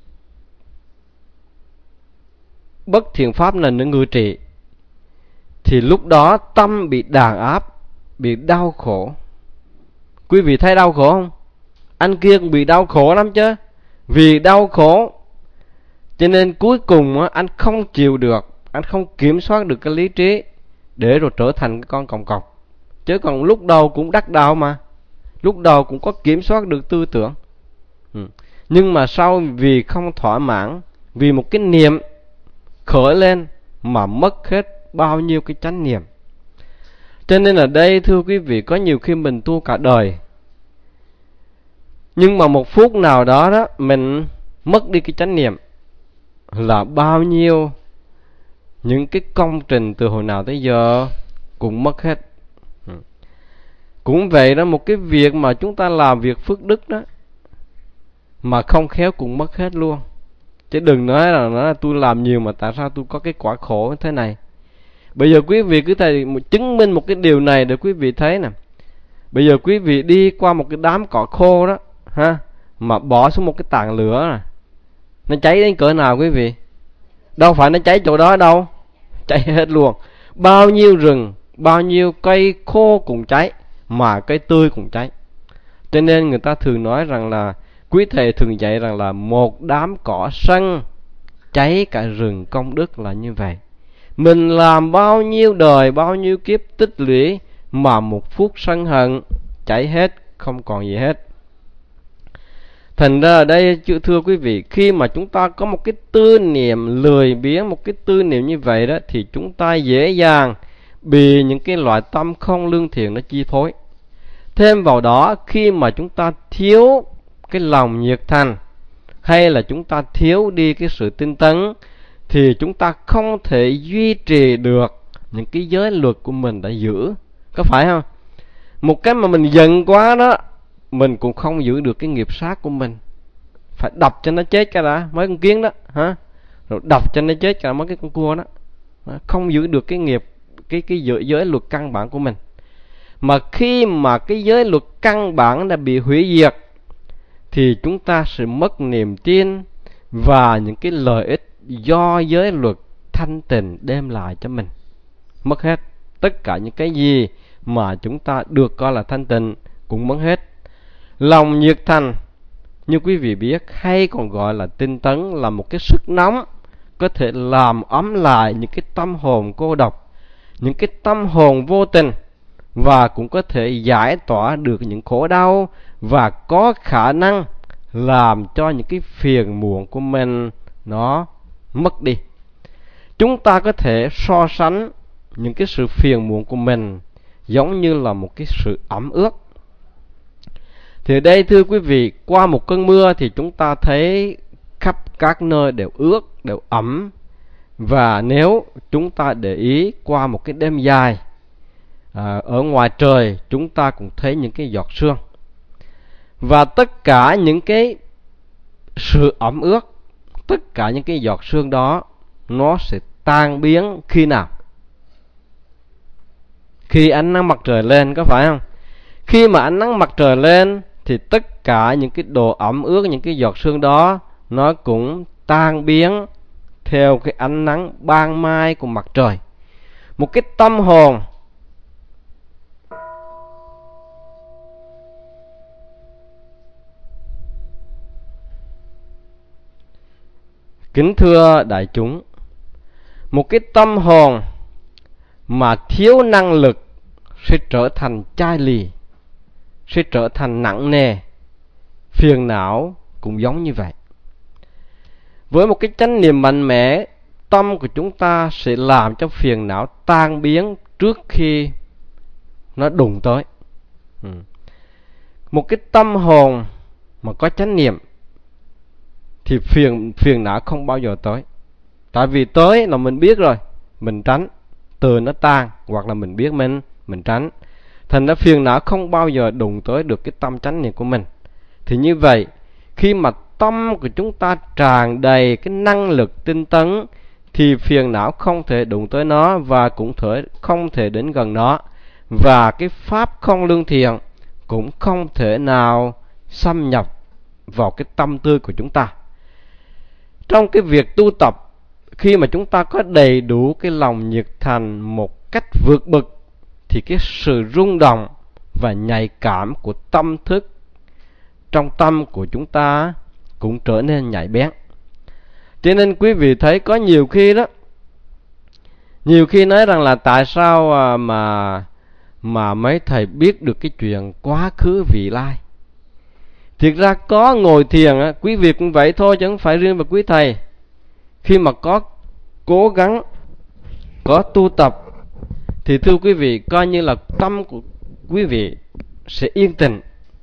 bất thiện pháp này nó ngự trị, thì lúc đó tâm bị đàn áp, bị đau khổ. Quý vị thấy đau khổ không? Anh kia cũng bị đau khổ lắm chứ. Vì đau khổ cho nên cuối cùng anh không chịu được, anh không kiểm soát được cái lý trí, để rồi trở thành cái con còng cọc. Chứ còn lúc đầu cũng đắc đạo mà, lúc đầu cũng có kiểm soát được tư tưởng. ừ. Nhưng mà sau vì không thỏa mãn, vì một cái niệm khởi lên mà mất hết bao nhiêu cái chánh niệm. Cho nên ở đây thưa quý vị, có nhiều khi mình tu cả đời, nhưng mà một phút nào đó đó mình mất đi cái chánh niệm, là bao nhiêu những cái công trình từ hồi nào tới giờ cũng mất hết. Cũng vậy đó, một cái việc mà chúng ta làm việc phước đức đó mà không khéo cũng mất hết luôn. Chứ đừng nói là, nói là tôi làm nhiều mà tại sao tôi có cái quả khổ thế này. Bây giờ quý vị cứ thầy chứng minh một cái điều này để quý vị thấy nè. Bây giờ quý vị đi qua một cái đám cỏ khô đó ha, mà bỏ xuống một cái tàn lửa này, nó cháy đến cỡ nào quý vị? Đâu phải nó cháy chỗ đó đâu, cháy hết luôn. Bao nhiêu rừng, bao nhiêu cây khô cũng cháy, mà cây tươi cũng cháy. Cho nên người ta thường nói rằng là, quý thầy thường dạy rằng là một đám cỏ sân cháy cả rừng công đức là như vậy. Mình làm bao nhiêu đời, bao nhiêu kiếp tích lũy, mà một phút sân hận cháy hết, không còn gì hết. Thành ra ở đây thưa quý vị, khi mà chúng ta có một cái tư niệm lười biếng, một cái tư niệm như vậy đó, thì chúng ta dễ dàng bị những cái loại tâm không lương thiện nó chi phối. Thêm vào đó, khi mà chúng ta thiếu cái lòng nhiệt thành, hay là chúng ta thiếu đi cái sự tinh tấn, thì chúng ta không thể duy trì được những cái giới luật của mình đã giữ. Có phải không? Một cái mà mình giận quá đó, mình cũng không giữ được cái nghiệp sát của mình. Phải đập cho nó chết cả đã, mấy con kiến đó hả? Rồi đập cho nó chết cả mấy cái con cua đó. Không giữ được cái nghiệp, cái cái giới, giới luật căn bản của mình. Mà khi mà cái giới luật căn bản đã bị hủy diệt, thì chúng ta sẽ mất niềm tin và những cái lợi ích do giới luật thanh tịnh đem lại cho mình. Mất hết. Tất cả những cái gì mà chúng ta được coi là thanh tịnh cũng mất hết. Lòng nhiệt thành, như quý vị biết, hay còn gọi là tinh tấn, là một cái sức nóng có thể làm ấm lại những cái tâm hồn cô độc, những cái tâm hồn vô tình, và cũng có thể giải tỏa được những khổ đau, và có khả năng làm cho những cái phiền muộn của mình nó mất đi. Chúng ta có thể so sánh những cái sự phiền muộn của mình giống như là một cái sự ẩm ướt. Thì ở đây thưa quý vị, qua một cơn mưa thì chúng ta thấy khắp các nơi đều ướt, đều ẩm, Và nếu chúng ta để ý qua một cái đêm dài, à, ở ngoài trời chúng ta cũng thấy những cái giọt sương. Và tất cả những cái sự ẩm ướt, tất cả những cái giọt sương đó, nó sẽ tan biến khi nào? Khi ánh nắng mặt trời lên, có phải không? Khi mà ánh nắng mặt trời lên thì tất cả những cái độ ẩm ướt, những cái giọt sương đó, nó cũng tan biến theo cái ánh nắng ban mai của mặt trời. Một cái tâm hồn kính thưa đại chúng, một cái tâm hồn mà thiếu năng lực sẽ trở thành chai lì, sẽ trở thành nặng nề. Phiền não cũng giống như vậy. Với một cái chánh niệm mạnh mẽ, tâm của chúng ta sẽ làm cho phiền não tan biến trước khi nó đụng tới. ừ. Một cái tâm hồn mà có chánh niệm thì phiền phiền não không bao giờ tới. Tại vì tới là mình biết rồi, mình tránh, từ nó tan, hoặc là mình biết mình mình tránh. Thành ra phiền não không bao giờ đụng tới được cái tâm chánh niệm của mình. Thì như vậy, khi mà tâm của chúng ta tràn đầy cái năng lực tinh tấn thì phiền não không thể đụng tới nó, và cũng thể không thể đến gần nó. Và cái pháp không lương thiện cũng không thể nào xâm nhập vào cái tâm tư của chúng ta. Trong cái việc tu tập, khi mà chúng ta có đầy đủ cái lòng nhiệt thành một cách vượt bậc, thì cái sự rung động và nhạy cảm của tâm thức trong tâm của chúng ta cũng trở nên nhạy bén. Cho nên quý vị thấy có nhiều khi đó, nhiều khi nói rằng là tại sao mà mà mấy thầy biết được cái chuyện quá khứ vị lai. Thiệt ra có ngồi thiền, quý vị cũng vậy thôi, chứ không phải riêng về quý thầy. Khi mà có cố gắng, có tu tập, thì thưa quý vị, coi như là tâm của quý vị sẽ yên tĩnh.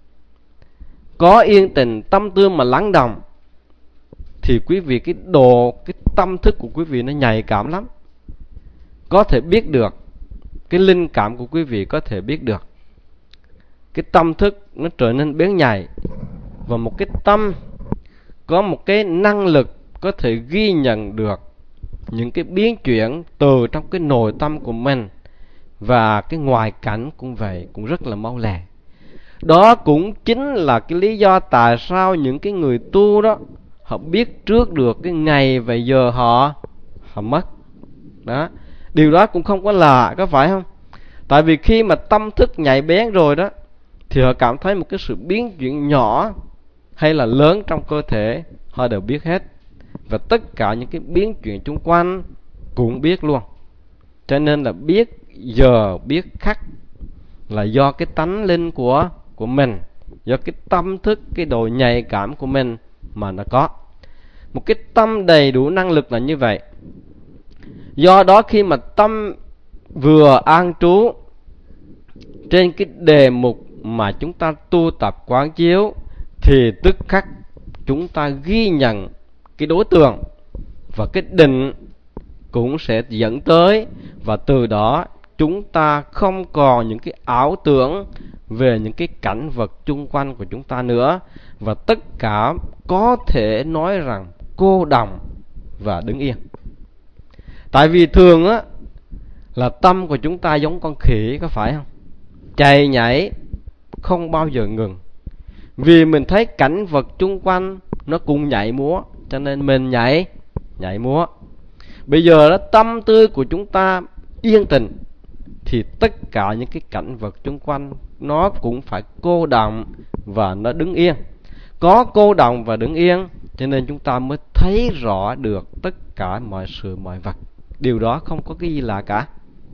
Có yên tĩnh, tâm tư mà lắng động, thì quý vị cái độ, cái tâm thức của quý vị nó nhạy cảm lắm. Có thể biết được, cái linh cảm của quý vị có thể biết được. Cái tâm thức nó trở nên bén nhạy. Và một cái tâm có một cái năng lực có thể ghi nhận được những cái biến chuyển từ trong cái nội tâm của mình. Và cái ngoại cảnh cũng vậy, cũng rất là mau lẹ. Đó cũng chính là cái lý do tại sao những cái người tu đó, họ biết trước được cái ngày và giờ họ họ mất. Đó, điều đó cũng không có lạ, có phải không? Tại vì khi mà tâm thức nhạy bén rồi đó, thì họ cảm thấy một cái sự biến chuyển nhỏ hay là lớn trong cơ thể, họ đều biết hết. Và tất cả những cái biến chuyển xung quanh cũng biết luôn. Cho nên là biết giờ, biết khắc là do cái tánh linh của của mình, do cái tâm thức, cái độ nhạy cảm của mình mà nó có. Một cái tâm đầy đủ năng lực là như vậy. Do đó khi mà tâm vừa an trú trên cái đề mục mà chúng ta tu tập quán chiếu, thì tức khắc chúng ta ghi nhận cái đối tượng, và cái định cũng sẽ dẫn tới. Và từ đó chúng ta không còn những cái ảo tưởng về những cái cảnh vật chung quanh của chúng ta nữa. Và tất cả có thể nói rằng cô đồng và đứng yên. Tại vì thường á, là tâm của chúng ta giống con khỉ, có phải không? Chạy nhảy không bao giờ ngừng. Vì mình thấy cảnh vật chung quanh nó cũng nhảy múa, cho nên mình nhảy nhảy múa. Bây giờ đó, tâm tư của chúng ta yên tĩnh, thì tất cả những cái cảnh vật chung quanh nó cũng phải cô động và nó đứng yên. Có cô động và đứng yên, cho nên chúng ta mới thấy rõ được tất cả mọi sự mọi vật. Điều đó không có cái gì lạ cả.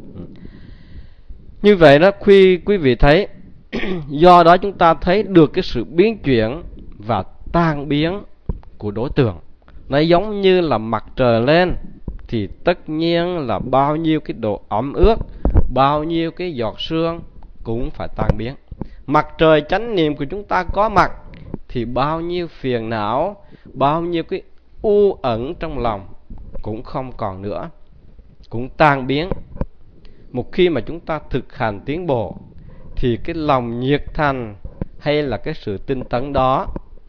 Như vậy đó, khi quý vị thấy, do đó chúng ta thấy được cái sự biến chuyển và tan biến của đối tượng. Nó giống như là mặt trời lên, thì tất nhiên là bao nhiêu cái độ ẩm ướt, bao nhiêu cái giọt sương cũng phải tan biến. Mặt trời chánh niệm của chúng ta có mặt, thì bao nhiêu phiền não, bao nhiêu cái u ẩn trong lòng cũng không còn nữa, cũng tan biến. Một khi mà chúng ta thực hành tiến bộ thì cái lòng nhiệt thành hay là cái sự tinh tấn đó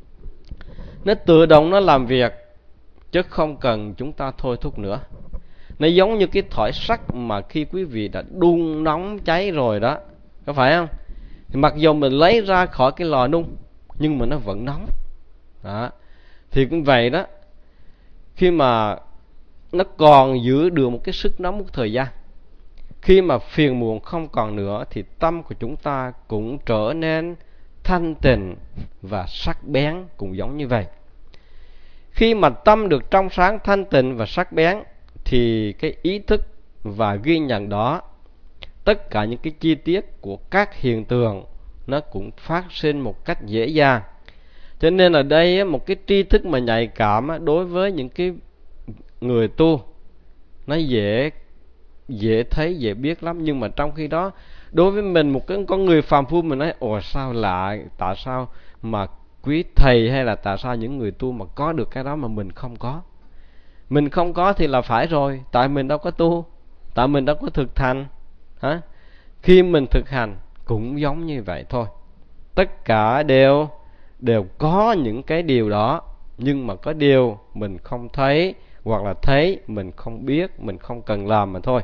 nó tự động nó làm việc, chứ không cần chúng ta thôi thúc nữa. Nó giống như cái thỏi sắt mà khi quý vị đã đun nóng cháy rồi đó, có phải không? Thì mặc dù mình lấy ra khỏi cái lò nung nhưng mà nó vẫn nóng đó. Thì cũng vậy đó, khi mà nó còn giữ được một cái sức nóng một thời gian, khi mà phiền muộn không còn nữa thì tâm của chúng ta cũng trở nên thanh tịnh và sắc bén cũng giống như vậy. Khi mà tâm được trong sáng, thanh tịnh và sắc bén thì cái ý thức và ghi nhận đó, tất cả những cái chi tiết của các hiện tượng nó cũng phát sinh một cách dễ dàng. Cho nên ở đây một cái tri thức mà nhạy cảm đối với những cái người tu nó dễ dễ thấy, dễ biết lắm. Nhưng mà trong khi đó đối với mình, một cái con người phàm phu, mình nói ồ sao lạ, tại sao mà quý thầy hay là tại sao những người tu mà có được cái đó mà mình không có. Mình không có thì là phải rồi, tại mình đâu có tu, tại mình đâu có thực hành hả? Khi mình thực hành cũng giống như vậy thôi. Tất cả đều đều có những cái điều đó, nhưng mà có điều mình không thấy, hoặc là thấy mình không biết, mình không cần làm mà thôi.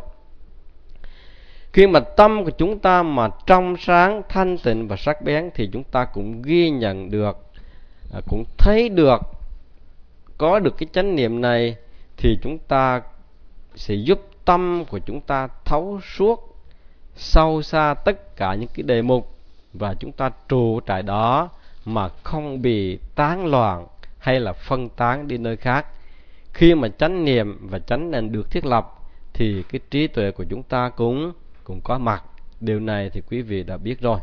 Khi mà tâm của chúng ta mà trong sáng, thanh tịnh và sắc bén thì chúng ta cũng ghi nhận được, cũng thấy được, có được cái chánh niệm này thì chúng ta sẽ giúp tâm của chúng ta thấu suốt sâu xa tất cả những cái đề mục, và chúng ta trụ tại đó mà không bị tán loạn hay là phân tán đi nơi khác. Khi mà chánh niệm và chánh định được thiết lập thì cái trí tuệ của chúng ta cũng cũng có mặt. Điều này thì quý vị đã biết rồi.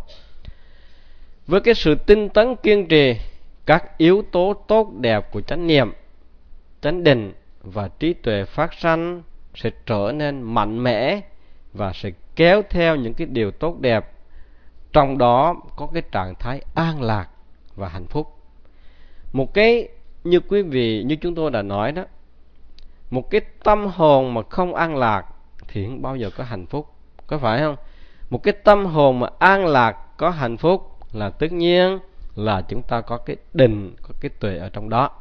Với cái sự tinh tấn kiên trì, các yếu tố tốt đẹp của chánh niệm, chánh định và trí tuệ phát sanh sẽ trở nên mạnh mẽ và sẽ kéo theo những cái điều tốt đẹp, trong đó có cái trạng thái an lạc và hạnh phúc. Một cái như quý vị, như chúng tôi đã nói đó, một cái tâm hồn mà không an lạc thì không bao giờ có hạnh phúc, có phải không? Một cái tâm hồn mà an lạc, có hạnh phúc là tất nhiên là chúng ta có cái định, có cái tuệ ở trong đó.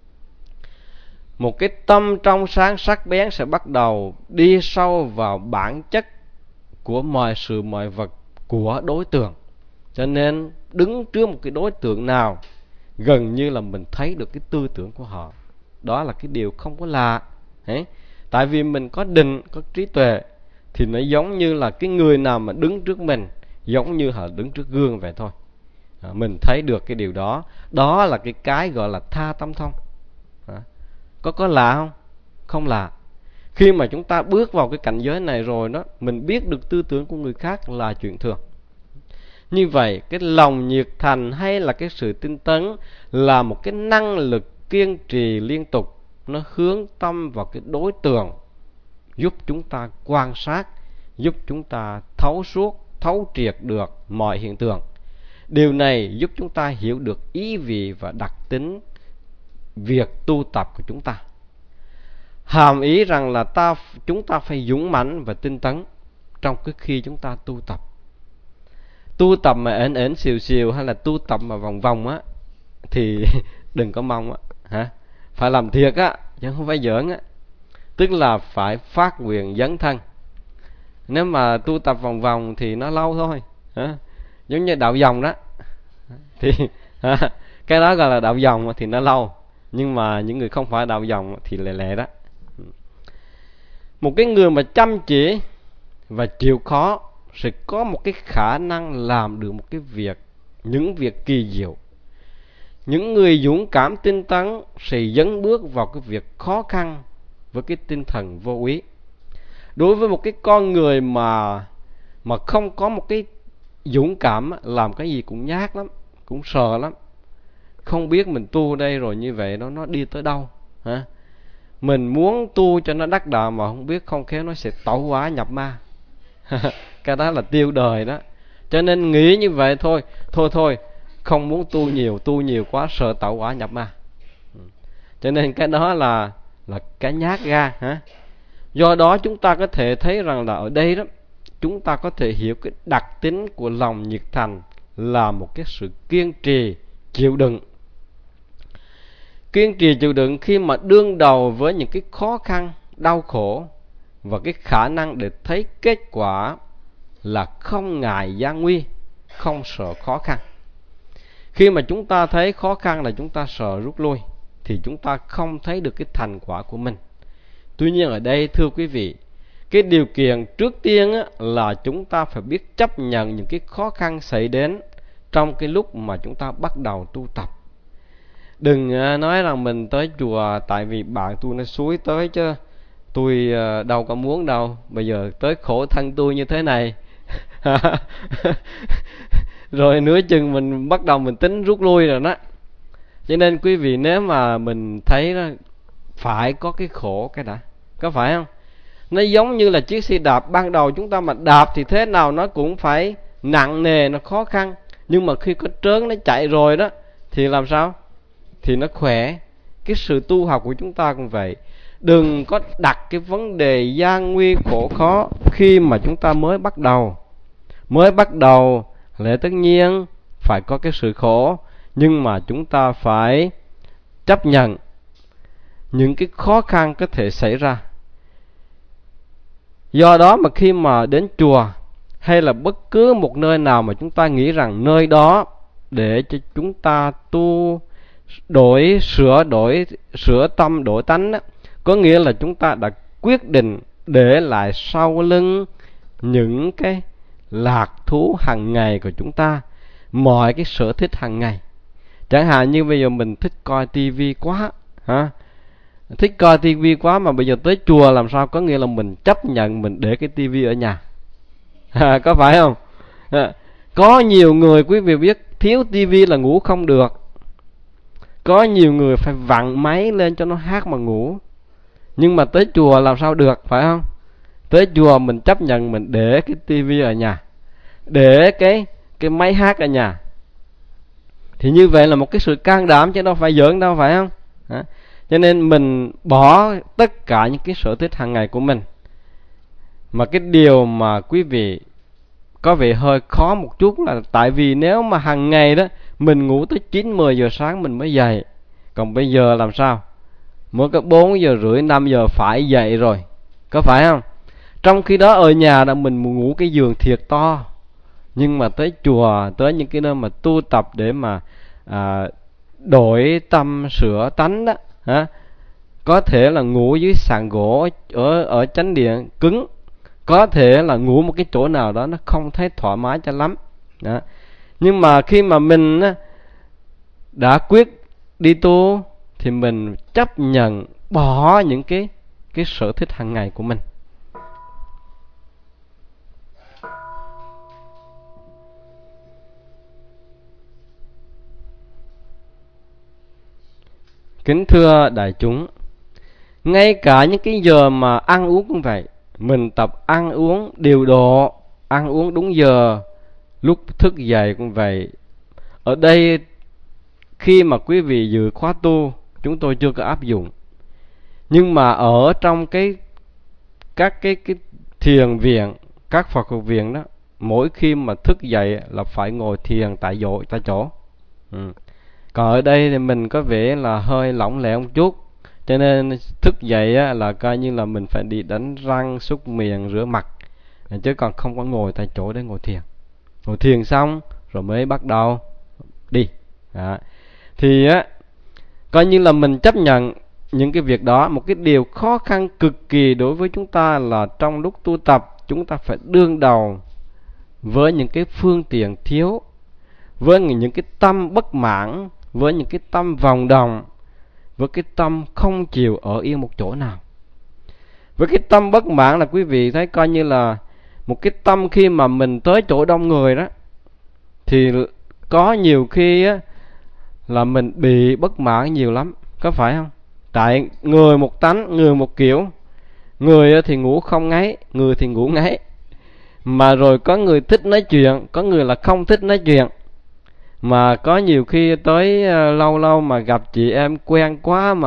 Một cái tâm trong sáng sắc bén sẽ bắt đầu đi sâu vào bản chất của mọi sự mọi vật của đối tượng. Cho nên đứng trước một cái đối tượng nào, gần như là mình thấy được cái tư tưởng của họ. Đó là cái điều không có lạ. Đấy. Tại vì mình có định, có trí tuệ thì nó giống như là cái người nào mà đứng trước mình, giống như họ đứng trước gương vậy thôi. À, mình thấy được cái điều đó. Đó là cái cái gọi là tha tâm thông. À, có có lạ không? Không lạ. Khi mà chúng ta bước vào cái cảnh giới này rồi đó, mình biết được tư tưởng của người khác là chuyện thường. Như vậy cái lòng nhiệt thành hay là cái sự tinh tấn là một cái năng lực kiên trì liên tục, nó hướng tâm vào cái đối tượng, giúp chúng ta quan sát, giúp chúng ta thấu suốt, thấu triệt được mọi hiện tượng. Điều này giúp chúng ta hiểu được ý vị và đặc tính việc tu tập của chúng ta. Hàm ý rằng là ta chúng ta phải dũng mãnh và tinh tấn trong cái khi chúng ta tu tập. Tu tập mà ẩn ẩn xìu xìu hay là tu tập mà vòng vòng á thì đừng có mong á, hả? Phải làm thiệt á, chứ không phải giỡn á. Tức là phải phát nguyện dấn thân. Nếu mà tu tập vòng vòng thì nó lâu thôi, hả? Giống như đạo vòng đó thì hả? Cái đó gọi là đạo vòng thì nó lâu, nhưng mà những người không phải đạo vòng thì lẹ lẹ đó. Một cái người mà chăm chỉ và chịu khó sẽ có một cái khả năng làm được một cái việc, những việc kỳ diệu. Những người dũng cảm tinh tấn sẽ dấn bước vào cái việc khó khăn với cái tinh thần vô úy. Đối với một cái con người mà mà không có một cái dũng cảm, làm cái gì cũng nhát lắm, cũng sợ lắm, không biết mình tu đây rồi như vậy nó nó đi tới đâu, hả? Mình muốn tu cho nó đắc đạo mà không biết, không khéo nó sẽ tẩu hỏa nhập ma. Cái đó là tiêu đời đó. Cho nên nghĩ như vậy thôi, thôi thôi, không muốn tu nhiều, tu nhiều quá sợ tẩu hỏa nhập ma. Cho nên cái đó là là cái nhát gan hả? Do đó chúng ta có thể thấy rằng là ở đây đó, chúng ta có thể hiểu cái đặc tính của lòng nhiệt thành là một cái sự kiên trì, chịu đựng. Kiên trì chịu đựng khi mà đương đầu với những cái khó khăn, đau khổ, và cái khả năng để thấy kết quả là không ngại gian nguy, không sợ khó khăn. Khi mà chúng ta thấy khó khăn là chúng ta sợ rút lui, thì chúng ta không thấy được cái thành quả của mình. Tuy nhiên ở đây thưa quý vị, cái điều kiện trước tiên á, là chúng ta phải biết chấp nhận những cái khó khăn xảy đến trong cái lúc mà chúng ta bắt đầu tu tập. Đừng nói rằng mình tới chùa tại vì bạn tôi nó xúi tới chứ tôi đâu có muốn đâu, bây giờ tới khổ thân tôi như thế này. Rồi nửa chừng mình bắt đầu mình tính rút lui rồi đó. Cho nên quý vị, nếu mà mình thấy đó, phải có cái khổ cái đã, có phải không? Nó giống như là chiếc xe đạp, ban đầu chúng ta mà đạp thì thế nào nó cũng phải nặng nề, nó khó khăn. Nhưng mà khi có trớn nó chạy rồi đó thì làm sao? Thì nó khỏe. Cái sự tu học của chúng ta cũng vậy. Đừng có đặt cái vấn đề gian nguy khổ khó khi mà chúng ta mới bắt đầu. Mới bắt đầu lẽ tất nhiên phải có cái sự khổ, nhưng mà chúng ta phải chấp nhận những cái khó khăn có thể xảy ra. Do đó mà khi mà đến chùa hay là bất cứ một nơi nào mà chúng ta nghĩ rằng nơi đó để cho chúng ta tu đổi sửa đổi sửa tâm đổi tánh đó, có nghĩa là chúng ta đã quyết định để lại sau lưng những cái lạc thú hàng ngày của chúng ta, mọi cái sở thích hàng ngày. Chẳng hạn như bây giờ mình thích coi tivi quá hả? Thích coi tivi quá mà bây giờ tới chùa làm sao? Có nghĩa là mình chấp nhận mình để cái tivi ở nhà. À, có phải không? À, có nhiều người quý vị biết thiếu tivi là ngủ không được. Có nhiều người phải vặn máy lên cho nó hát mà ngủ. Nhưng mà tới chùa làm sao được, phải không? Tới chùa mình chấp nhận mình để cái tivi ở nhà, để cái cái máy hát ở nhà. Thì như vậy là một cái sự can đảm chứ đâu phải giỡn đâu, phải không? À, cho nên mình bỏ tất cả những cái sở thích hàng ngày của mình. Mà cái điều mà quý vị có vẻ hơi khó một chút là tại vì nếu mà hàng ngày đó mình ngủ tới chín mười giờ sáng mình mới dậy, còn bây giờ làm sao? Mới có bốn giờ rưỡi năm giờ phải dậy rồi, có phải không? Trong khi đó ở nhà là mình ngủ cái giường thiệt to, nhưng mà tới chùa, tới những cái nơi mà tu tập để mà à, đổi tâm sửa tánh đó hả? Có thể là ngủ dưới sàn gỗ ở ở chánh điện cứng, có thể là ngủ một cái chỗ nào đó nó không thấy thoải mái cho lắm đó. Nhưng mà khi mà mình đã quyết đi tu thì mình chấp nhận bỏ những cái cái sở thích hàng ngày của mình. Kính thưa đại chúng, ngay cả những cái giờ mà ăn uống cũng vậy. Mình tập ăn uống điều độ, ăn uống đúng giờ, lúc thức dậy cũng vậy. Ở đây khi mà quý vị dự khóa tu, chúng tôi chưa có áp dụng. Nhưng mà ở trong cái các cái cái thiền viện, các Phật học viện đó, mỗi khi mà thức dậy là phải ngồi thiền tại chỗ, tại chỗ. Ừ. Còn ở đây thì mình có vẻ là hơi lỏng lẻo một chút, cho nên thức dậy á, là coi như là mình phải đi đánh răng, súc miệng, rửa mặt, chứ còn không có ngồi tại chỗ để ngồi thiền. Ngồi thiền xong rồi mới bắt đầu đi. Đó. Thì á, coi như là mình chấp nhận những cái việc đó. Một cái điều khó khăn cực kỳ đối với chúng ta là trong lúc tu tập, chúng ta phải đương đầu với những cái phương tiện thiếu, với những cái tâm bất mãn, với những cái tâm vòng đồng, với cái tâm không chịu ở yên một chỗ nào. Với cái tâm bất mãn là quý vị thấy coi như là một cái tâm khi mà mình tới chỗ đông người đó, thì có nhiều khi á, là mình bị bất mãn nhiều lắm, có phải không? Tại người một tánh, người một kiểu. Người thì ngủ không ngáy, người thì ngủ ngáy. Mà rồi có người thích nói chuyện, có người là không thích nói chuyện. Mà có nhiều khi tới uh, lâu lâu mà gặp chị em quen quá mà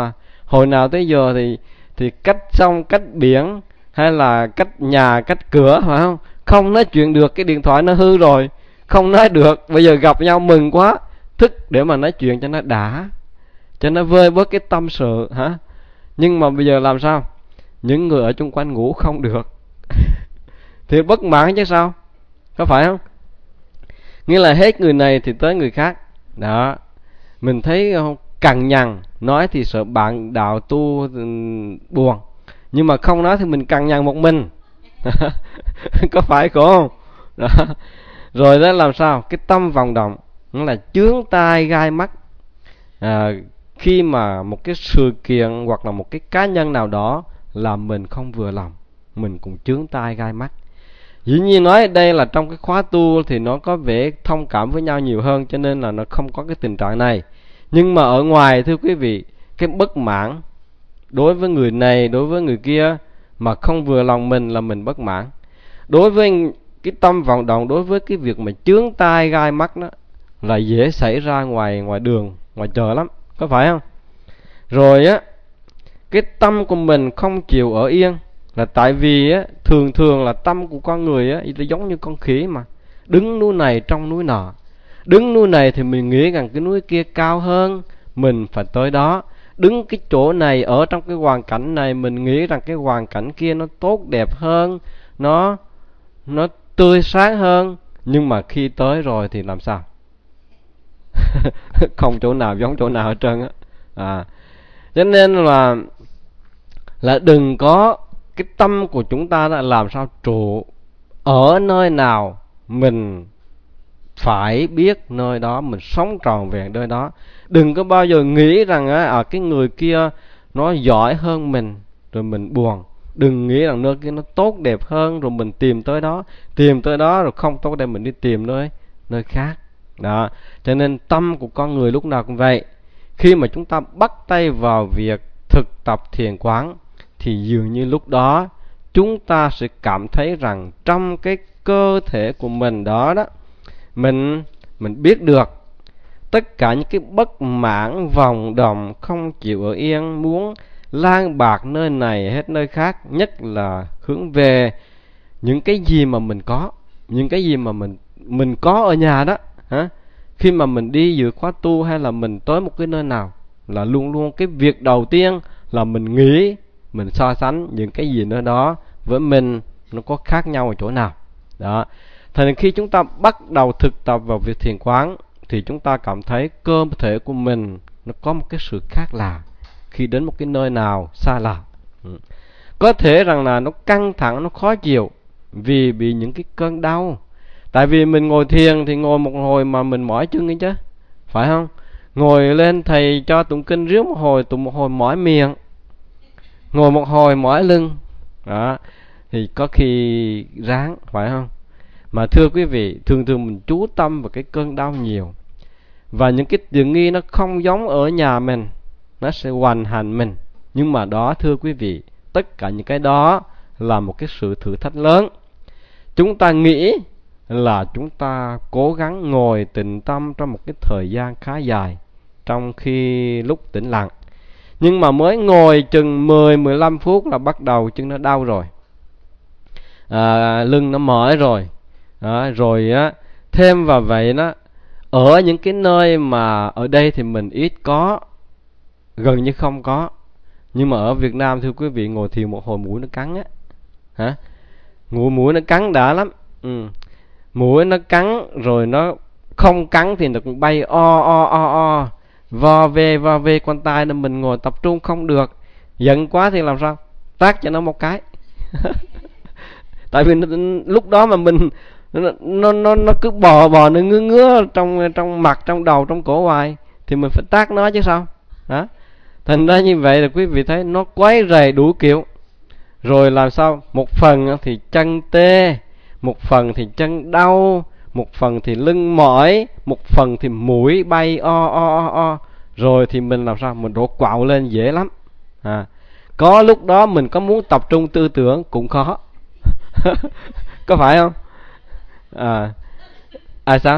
Hồi nào tới giờ thì thì cách sông, cách biển, hay là cách nhà, cách cửa, phải không? Không nói chuyện được, cái điện thoại nó hư rồi, không nói được. Bây giờ gặp nhau mừng quá, thức để mà nói chuyện cho nó đã, cho nó vơi bớt cái tâm sự hả. Nhưng mà bây giờ làm sao? Những người ở chung quanh ngủ không được thì bất mãn chứ sao, có phải không? Nghĩa là hết người này thì tới người khác. Đó, mình thấy không, cằn nhằn, nói thì sợ bạn đạo tu buồn, nhưng mà không nói thì mình cằn nhằn một mình. Có phải không? Đó. Rồi đó, làm sao? Cái tâm vọng động, nó là chướng tai gai mắt. À, khi mà một cái sự kiện hoặc là một cái cá nhân nào đó làm mình không vừa lòng, mình cũng chướng tai gai mắt. Dĩ nhiên nói đây là trong cái khóa tu thì nó có vẻ thông cảm với nhau nhiều hơn, cho nên là nó không có cái tình trạng này. Nhưng mà ở ngoài, thưa quý vị, cái bất mãn đối với người này, đối với người kia mà không vừa lòng mình là mình bất mãn. Đối với cái tâm vọng động, đối với cái việc mà chướng tai gai mắt đó là dễ xảy ra ngoài ngoài đường, ngoài chợ lắm, có phải không? Rồi á, cái tâm của mình không chịu ở yên là tại vì á, thường thường là tâm của con người á, giống như con khỉ mà, đứng núi này trong núi nọ. Đứng núi này thì mình nghĩ rằng cái núi kia cao hơn, mình phải tới đó. Đứng cái chỗ này, ở trong cái hoàn cảnh này, mình nghĩ rằng cái hoàn cảnh kia nó tốt đẹp hơn, nó nó tươi sáng hơn. Nhưng mà khi tới rồi thì làm sao? Không chỗ nào giống chỗ nào hết trơn á. À, cho nên là là đừng có cái tâm của chúng ta là làm sao trụ ở nơi nào, mình phải biết nơi đó, mình sống tròn vẹn nơi đó. Đừng có bao giờ nghĩ rằng á, à, cái người kia nó giỏi hơn mình rồi mình buồn. Đừng nghĩ rằng nơi kia nó tốt đẹp hơn rồi mình tìm tới đó, tìm tới đó rồi không tốt đẹp mình đi tìm nơi nơi khác. Đó, cho nên tâm của con người lúc nào cũng vậy. Khi mà chúng ta bắt tay vào việc thực tập thiền quán thì dường như lúc đó chúng ta sẽ cảm thấy rằng trong cái cơ thể của mình đó đó, mình mình biết được tất cả những cái bất mãn, vọng động, không chịu ở yên, muốn lang bạc nơi này hết nơi khác, nhất là hướng về những cái gì mà mình có, những cái gì mà mình mình có ở nhà đó hả? Khi mà mình đi dự khóa tu hay là mình tới một cái nơi nào là luôn luôn cái việc đầu tiên là mình nghĩ, mình so sánh những cái gì nơi đó với mình nó có khác nhau ở chỗ nào. Đó, thành khi chúng ta bắt đầu thực tập vào việc thiền quán thì chúng ta cảm thấy cơ thể của mình nó có một cái sự khác lạ khi đến một cái nơi nào xa lạ. Ừ. Có thể rằng là nó căng thẳng, nó khó chịu vì bị những cái cơn đau. Tại vì mình ngồi thiền thì ngồi một hồi mà mình mỏi chân ấy chứ, phải không? Ngồi lên thầy cho tụng kinh riết một hồi, tụng một hồi mỏi miệng, ngồi một hồi mỏi lưng. Đó, thì có khi ráng, phải không? Mà thưa quý vị, thường thường mình chú tâm vào cái cơn đau nhiều, và những cái tiện nghi nó không giống ở nhà mình, nó sẽ hoành hành mình. Nhưng mà đó, thưa quý vị, tất cả những cái đó là một cái sự thử thách lớn. Chúng ta nghĩ là chúng ta cố gắng ngồi tĩnh tâm trong một cái thời gian khá dài, trong khi lúc tĩnh lặng. Nhưng mà mới ngồi chừng mười mười lăm phút là bắt đầu chân nó đau rồi, à, lưng nó mỏi rồi. Đó, rồi á, thêm vào vậy đó, ở những cái nơi mà ở đây thì mình ít có, gần như không có. Nhưng mà ở Việt Nam, thưa quý vị, ngồi thiền một hồi mũi nó cắn á, hả? Ngồi mũi nó cắn đã lắm. Ừ. Mũi nó cắn rồi nó không cắn thì nó cũng bay o o o o, vo về vo về quan tai, nên mình ngồi tập trung không được. Giận quá thì làm sao? Tát cho nó một cái. Tại vì nó, lúc đó mà mình nó nó nó, nó cứ bò bò nó ngứa ngứa trong trong mặt, trong đầu, trong cổ hoài, thì mình phải tát nó chứ sao. Đó, thành ra như vậy là quý vị thấy nó quấy rầy đủ kiểu. Rồi làm sao? Một phần thì chân tê, một phần thì chân đau, một phần thì lưng mỏi, một phần thì mũi bay o o o o. Rồi thì mình làm sao? Mình đổ quạo lên dễ lắm. À, có lúc đó mình có muốn tập trung tư tưởng cũng khó. Có phải không? À, à sao?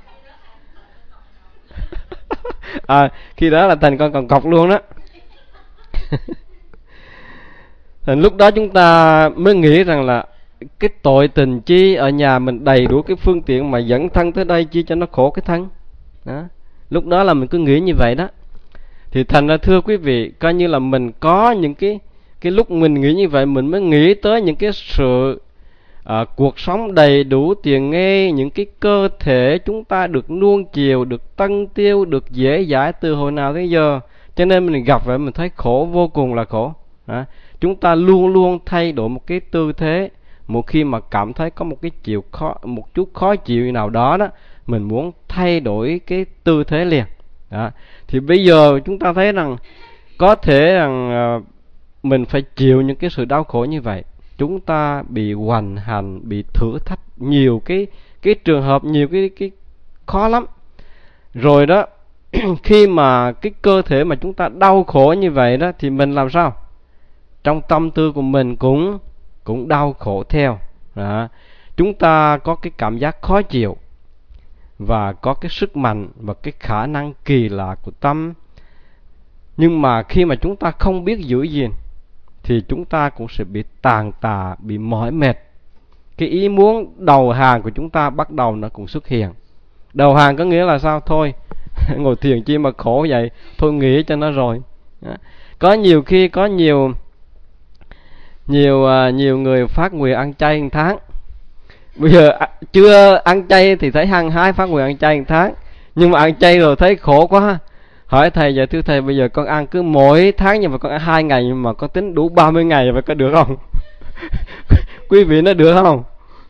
À, khi đó là thành con còn cọc luôn đó. Thì lúc đó chúng ta mới nghĩ rằng là cái tội tình chi, ở nhà mình đầy đủ cái phương tiện mà dẫn thân tới đây chi cho nó khổ cái thân đó. Lúc đó là mình cứ nghĩ như vậy đó. Thì thành ra thưa quý vị, coi như là mình có những cái cái lúc mình nghĩ như vậy, mình mới nghĩ tới những cái sự à, cuộc sống đầy đủ tiền nghi, những cái cơ thể chúng ta được nuông chiều, được tân tiêu, được dễ dãi từ hồi nào tới giờ. Cho nên mình gặp vậy mình thấy khổ, vô cùng là khổ à. Chúng ta luôn luôn thay đổi một cái tư thế. Một khi mà cảm thấy có một cái chịu khó, một chút khó chịu nào đó đó, mình muốn thay đổi cái tư thế liền đó. Thì bây giờ chúng ta thấy rằng có thể rằng uh, mình phải chịu những cái sự đau khổ như vậy. Chúng ta bị hoành hành, bị thử thách nhiều cái cái trường hợp, nhiều cái cái khó lắm. Rồi đó, khi mà cái cơ thể mà chúng ta đau khổ như vậy đó, thì mình làm sao? Trong tâm tư của mình cũng cũng đau khổ theo đó. Chúng ta có cái cảm giác khó chịu và có cái sức mạnh và cái khả năng kỳ lạ của tâm. Nhưng mà khi mà chúng ta không biết giữ gìn thì chúng ta cũng sẽ bị tàn tạ, bị mỏi mệt. Cái ý muốn đầu hàng của chúng ta bắt đầu nó cũng xuất hiện. Đầu hàng có nghĩa là sao? Thôi ngồi thiền chi mà khổ vậy, thôi nghỉ cho nó rồi. Có nhiều khi có nhiều nhiều nhiều người phát nguyện ăn chay một tháng. Bây giờ chưa ăn chay thì thấy hăng hái phát nguyện ăn chay một tháng, nhưng mà ăn chay rồi thấy khổ quá. Hỏi thầy, giờ thưa thầy, bây giờ con ăn cứ mỗi tháng nhưng mà con ăn hai ngày, nhưng mà con tính đủ ba mươi ngày vậy có được không? Quý vị nói được không?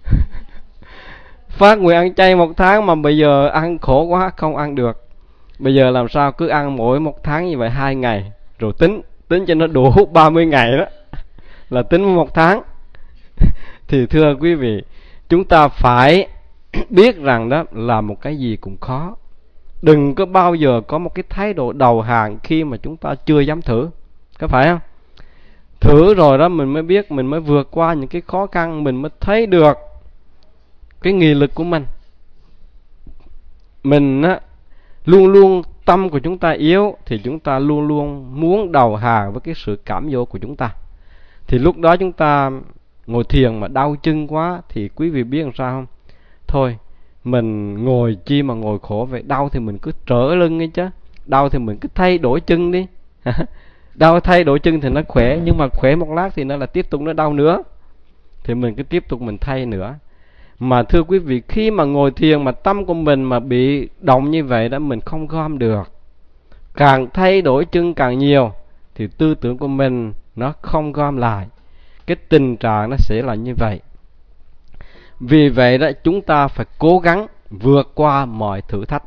Phát nguyện ăn chay một tháng mà bây giờ ăn khổ quá không ăn được. Bây giờ làm sao cứ ăn mỗi một tháng như vậy hai ngày, rồi tính tính cho nó đủ ba mươi ngày đó là tính một tháng. Thì thưa quý vị, chúng ta phải biết rằng đó là một cái gì cũng khó. Đừng có bao giờ có một cái thái độ đầu hàng khi mà chúng ta chưa dám thử. Có phải không? Thử rồi đó mình mới biết, mình mới vượt qua những cái khó khăn, mình mới thấy được cái nghị lực của mình. Mình á, luôn luôn tâm của chúng ta yếu thì chúng ta luôn luôn muốn đầu hàng với cái sự cảm dỗ của chúng ta. Thì lúc đó chúng ta ngồi thiền mà đau chân quá thì quý vị biết làm sao không? Thôi mình ngồi chi mà ngồi khổ vậy, đau thì mình cứ trở lưng đi chứ, đau thì mình cứ thay đổi chân đi. Đau thay đổi chân thì nó khỏe, nhưng mà khỏe một lát thì nó là tiếp tục nó đau nữa, thì mình cứ tiếp tục mình thay nữa. Mà thưa quý vị, khi mà ngồi thiền mà tâm của mình mà bị động như vậy đó, mình không gom được. Càng thay đổi chân càng nhiều thì tư tưởng của mình nó không gom lại. Cái tình trạng nó sẽ là như vậy. Vì vậy đó, chúng ta phải cố gắng vượt qua mọi thử thách.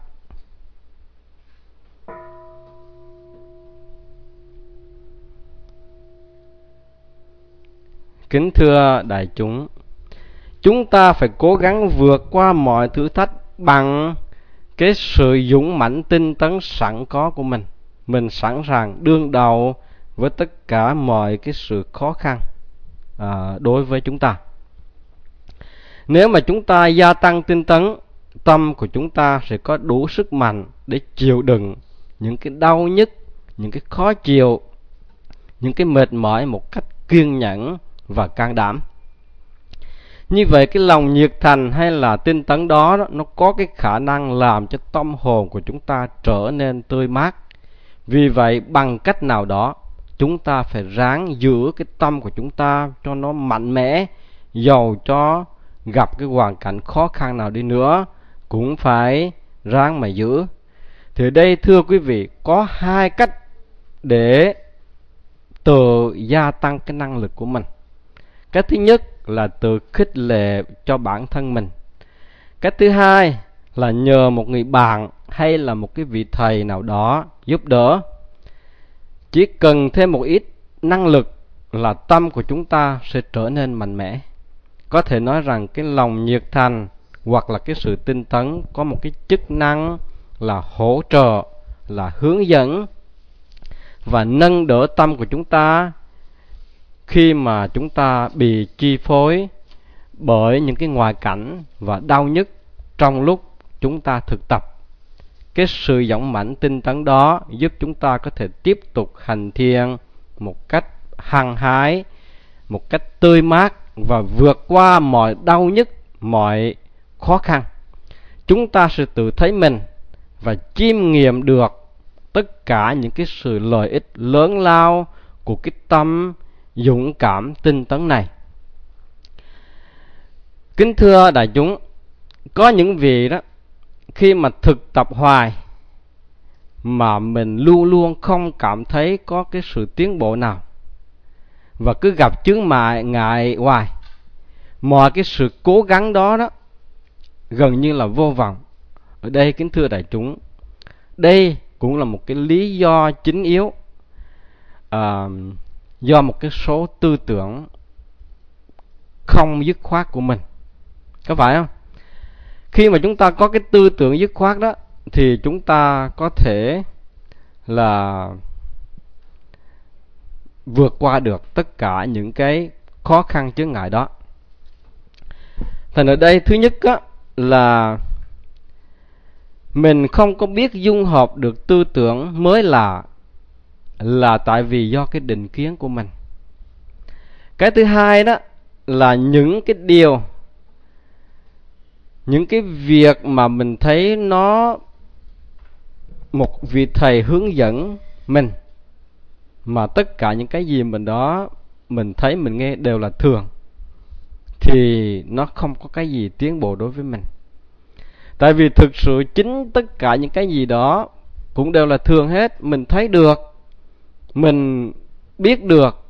Kính thưa đại chúng, chúng ta phải cố gắng vượt qua mọi thử thách bằng cái sự dũng mãnh tinh tấn sẵn có của mình. Mình sẵn sàng đương đầu với tất cả mọi cái sự khó khăn à, đối với chúng ta. Nếu mà chúng ta gia tăng tinh tấn, tâm của chúng ta sẽ có đủ sức mạnh để chịu đựng những cái đau nhức, những cái khó chịu, những cái mệt mỏi một cách kiên nhẫn và can đảm. Như vậy cái lòng nhiệt thành hay là tinh tấn đó, đó nó có cái khả năng làm cho tâm hồn của chúng ta trở nên tươi mát. Vì vậy bằng cách nào đó chúng ta phải ráng giữ cái tâm của chúng ta cho nó mạnh mẽ, dầu cho gặp cái hoàn cảnh khó khăn nào đi nữa cũng phải ráng mà giữ. Thì đây thưa quý vị, có hai cách để tự gia tăng cái năng lực của mình. Cái thứ nhất là tự khích lệ cho bản thân mình. Cái thứ hai là nhờ một người bạn hay là một cái vị thầy nào đó giúp đỡ. Chỉ cần thêm một ít năng lực là tâm của chúng ta sẽ trở nên mạnh mẽ. Có thể nói rằng cái lòng nhiệt thành hoặc là cái sự tinh tấn có một cái chức năng là hỗ trợ, là hướng dẫn và nâng đỡ tâm của chúng ta khi mà chúng ta bị chi phối bởi những cái ngoại cảnh và đau nhức trong lúc chúng ta thực tập. Cái sự dũng mãnh tinh tấn đó giúp chúng ta có thể tiếp tục hành thiền một cách hăng hái, một cách tươi mát và vượt qua mọi đau nhức, mọi khó khăn. Chúng ta sẽ tự thấy mình và chiêm nghiệm được tất cả những cái sự lợi ích lớn lao của cái tâm dũng cảm tinh tấn này. Kính thưa đại chúng, có những vị đó khi mà thực tập hoài mà mình luôn luôn không cảm thấy có cái sự tiến bộ nào, và cứ gặp chướng ngại ngại hoài, mọi cái sự cố gắng đó đó gần như là vô vọng. Ở đây kính thưa đại chúng, đây cũng là một cái lý do chính yếu, à, do một cái số tư tưởng không dứt khoát của mình, có phải không? Khi mà chúng ta có cái tư tưởng dứt khoát đó thì chúng ta có thể là vượt qua được tất cả những cái khó khăn chướng ngại đó. Thành ở đây thứ nhất á, là mình không có biết dung hợp được tư tưởng mới lạ là tại vì do cái định kiến của mình. Cái thứ hai đó là những cái điều, những cái việc mà mình thấy nó một vị thầy hướng dẫn mình, mà tất cả những cái gì mình đó mình thấy mình nghe đều là thường, thì nó không có cái gì tiến bộ đối với mình. Tại vì thực sự chính tất cả những cái gì đó cũng đều là thường hết. Mình thấy được, mình biết được,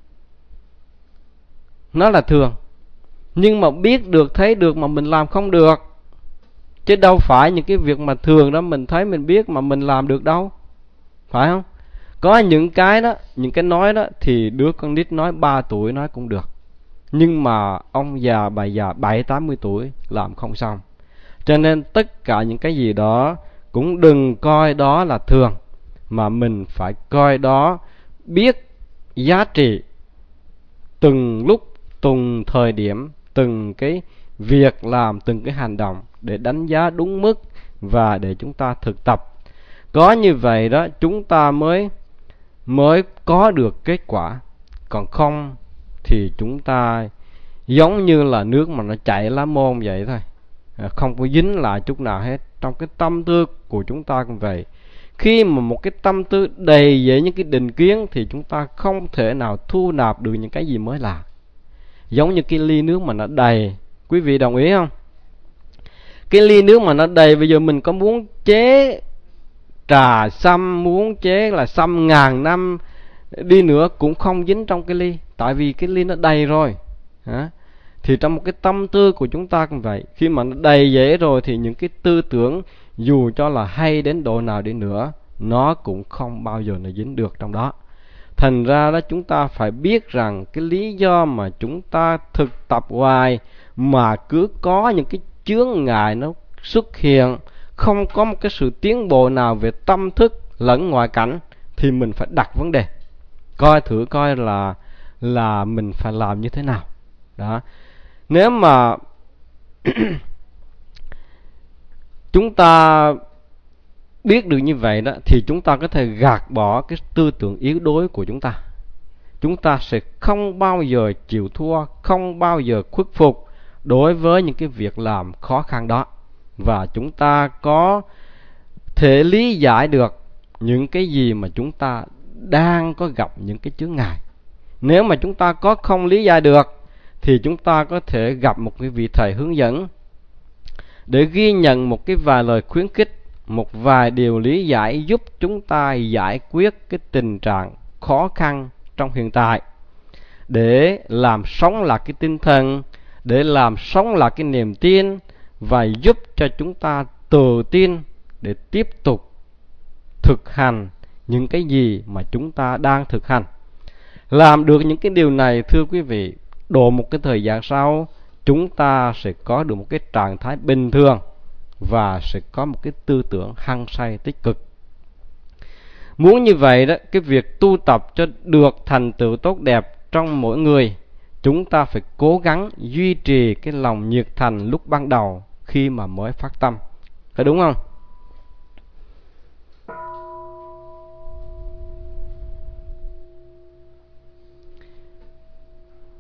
nó là thường. Nhưng mà biết được, thấy được mà mình làm không được. Chứ đâu phải những cái việc mà thường đó mình thấy mình biết mà mình làm được đâu, phải không? Có những cái đó, những cái nói đó thì đứa con nít nói ba tuổi nói cũng được, nhưng mà ông già bà già bảy tám mươi tuổi làm không xong. Cho nên tất cả những cái gì đó cũng đừng coi đó là thường, mà mình phải coi đó, biết giá trị từng lúc, từng thời điểm, từng cái việc làm, từng cái hành động để đánh giá đúng mức và để chúng ta thực tập. Có như vậy đó chúng ta mới mới có được kết quả. Còn không thì chúng ta giống như là nước mà nó chảy lá môn vậy thôi, không có dính lại chút nào hết. Trong cái tâm tư của chúng ta cũng vậy. Khi mà một cái tâm tư đầy dẫy những cái định kiến thì chúng ta không thể nào thu nạp được những cái gì mới lạ. Giống như cái ly nước mà nó đầy, quý vị đồng ý không? Cái ly nước mà nó đầy, bây giờ mình có muốn chế trà sâm, muốn chế là sâm ngàn năm đi nữa cũng không dính trong cái ly, tại vì cái ly nó đầy rồi. Hả? Thì trong một cái tâm tư của chúng ta cũng vậy. Khi mà nó đầy dễ rồi thì những cái tư tưởng dù cho là hay đến độ nào đi nữa, nó cũng không bao giờ nó dính được trong đó. Thành ra đó chúng ta phải biết rằng cái lý do mà chúng ta thực tập hoài mà cứ có những cái chướng ngại nó xuất hiện, không có một cái sự tiến bộ nào về tâm thức lẫn ngoại cảnh, thì mình phải đặt vấn đề, coi thử coi là là mình phải làm như thế nào. Đó. Nếu mà chúng ta biết được như vậy đó, thì chúng ta có thể gạt bỏ cái tư tưởng yếu đuối của chúng ta. Chúng ta sẽ không bao giờ chịu thua, không bao giờ khuất phục đối với những cái việc làm khó khăn đó. Và chúng ta có thể lý giải được những cái gì mà chúng ta đang có gặp những cái chướng ngại. Nếu mà chúng ta có không lý giải được thì chúng ta có thể gặp một cái vị thầy hướng dẫn để ghi nhận một cái vài lời khuyến khích, một vài điều lý giải giúp chúng ta giải quyết cái tình trạng khó khăn trong hiện tại, để làm sống lại cái tinh thần, để làm sống lại cái niềm tin, và giúp cho chúng ta tự tin để tiếp tục thực hành những cái gì mà chúng ta đang thực hành. Làm được những cái điều này, thưa quý vị, độ một cái thời gian sau, chúng ta sẽ có được một cái trạng thái bình thường và sẽ có một cái tư tưởng hăng say tích cực. Muốn như vậy đó, cái việc tu tập cho được thành tựu tốt đẹp trong mỗi người, chúng ta phải cố gắng duy trì cái lòng nhiệt thành lúc ban đầu khi mà mới phát tâm. Phải đúng không?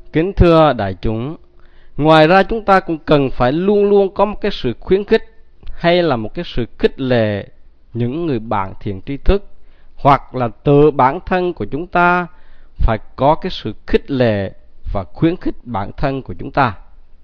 Kính thưa đại chúng, ngoài ra chúng ta cũng cần phải luôn luôn có một cái sự khuyến khích hay là một cái sự khích lệ những người bạn thiện tri thức, hoặc là tự bản thân của chúng ta phải có cái sự khích lệ và khuyến khích bản thân của chúng ta.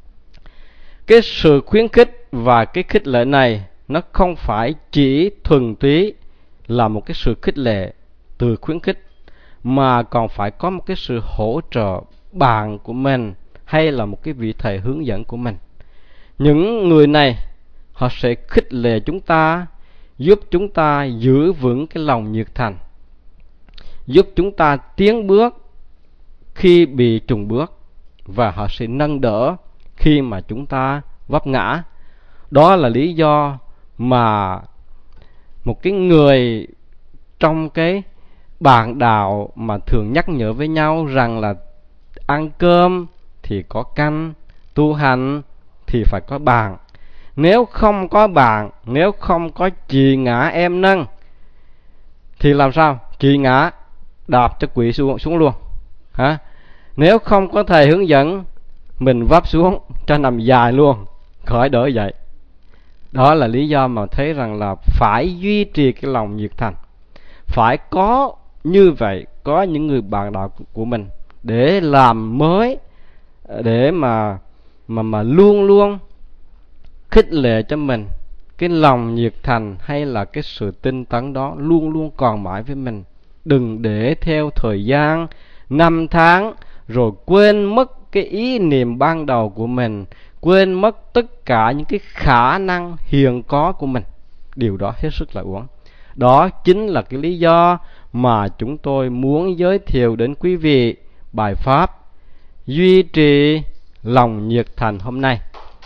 Cái sự khuyến khích và cái khích lệ này nó không phải chỉ thuần túy là một cái sự khích lệ từ khuyến khích, mà còn phải có một cái sự hỗ trợ bạn của mình hay là một cái vị thầy hướng dẫn của mình. Những người này họ sẽ khích lệ chúng ta, giúp chúng ta giữ vững cái lòng nhiệt thành, giúp chúng ta tiến bước khi bị chùn bước, và họ sẽ nâng đỡ khi mà chúng ta vấp ngã. Đó là lý do mà một cái người trong cái bạn đạo mà thường nhắc nhở với nhau rằng là ăn cơm thì có canh, tu hành thì phải có bạn. Nếu không có bạn, nếu không có chị ngã em nâng, thì làm sao? Chị ngã đạp cho quỷ xuống, xuống luôn hả? Nếu không có thầy hướng dẫn, mình vấp xuống cho nằm dài luôn, khỏi đỡ dậy. Đó là lý do mà thấy rằng là phải duy trì cái lòng nhiệt thành, phải có như vậy, có những người bạn đạo của mình để làm mới, để mà mà mà luôn luôn khích lệ cho mình cái lòng nhiệt thành hay là cái sự tinh tấn đó luôn luôn còn mãi với mình. Đừng để theo thời gian, năm tháng rồi quên mất cái ý niệm ban đầu của mình, quên mất tất cả những cái khả năng hiện có của mình. Điều đó hết sức là uổng. Đó chính là cái lý do mà chúng tôi muốn giới thiệu đến quý vị bài pháp duy trì lòng nhiệt thành hôm nay.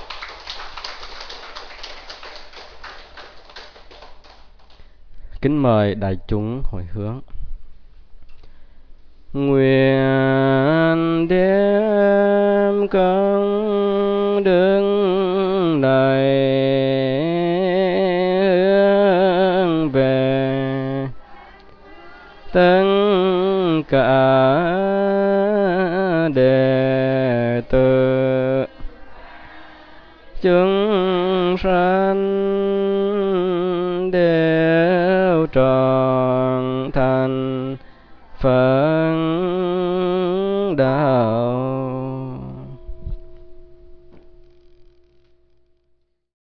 Kính mời đại chúng hồi hướng. Nguyện đem công đức này hướng về tất cả đệ tử chúng sanh đều trọn thành Phật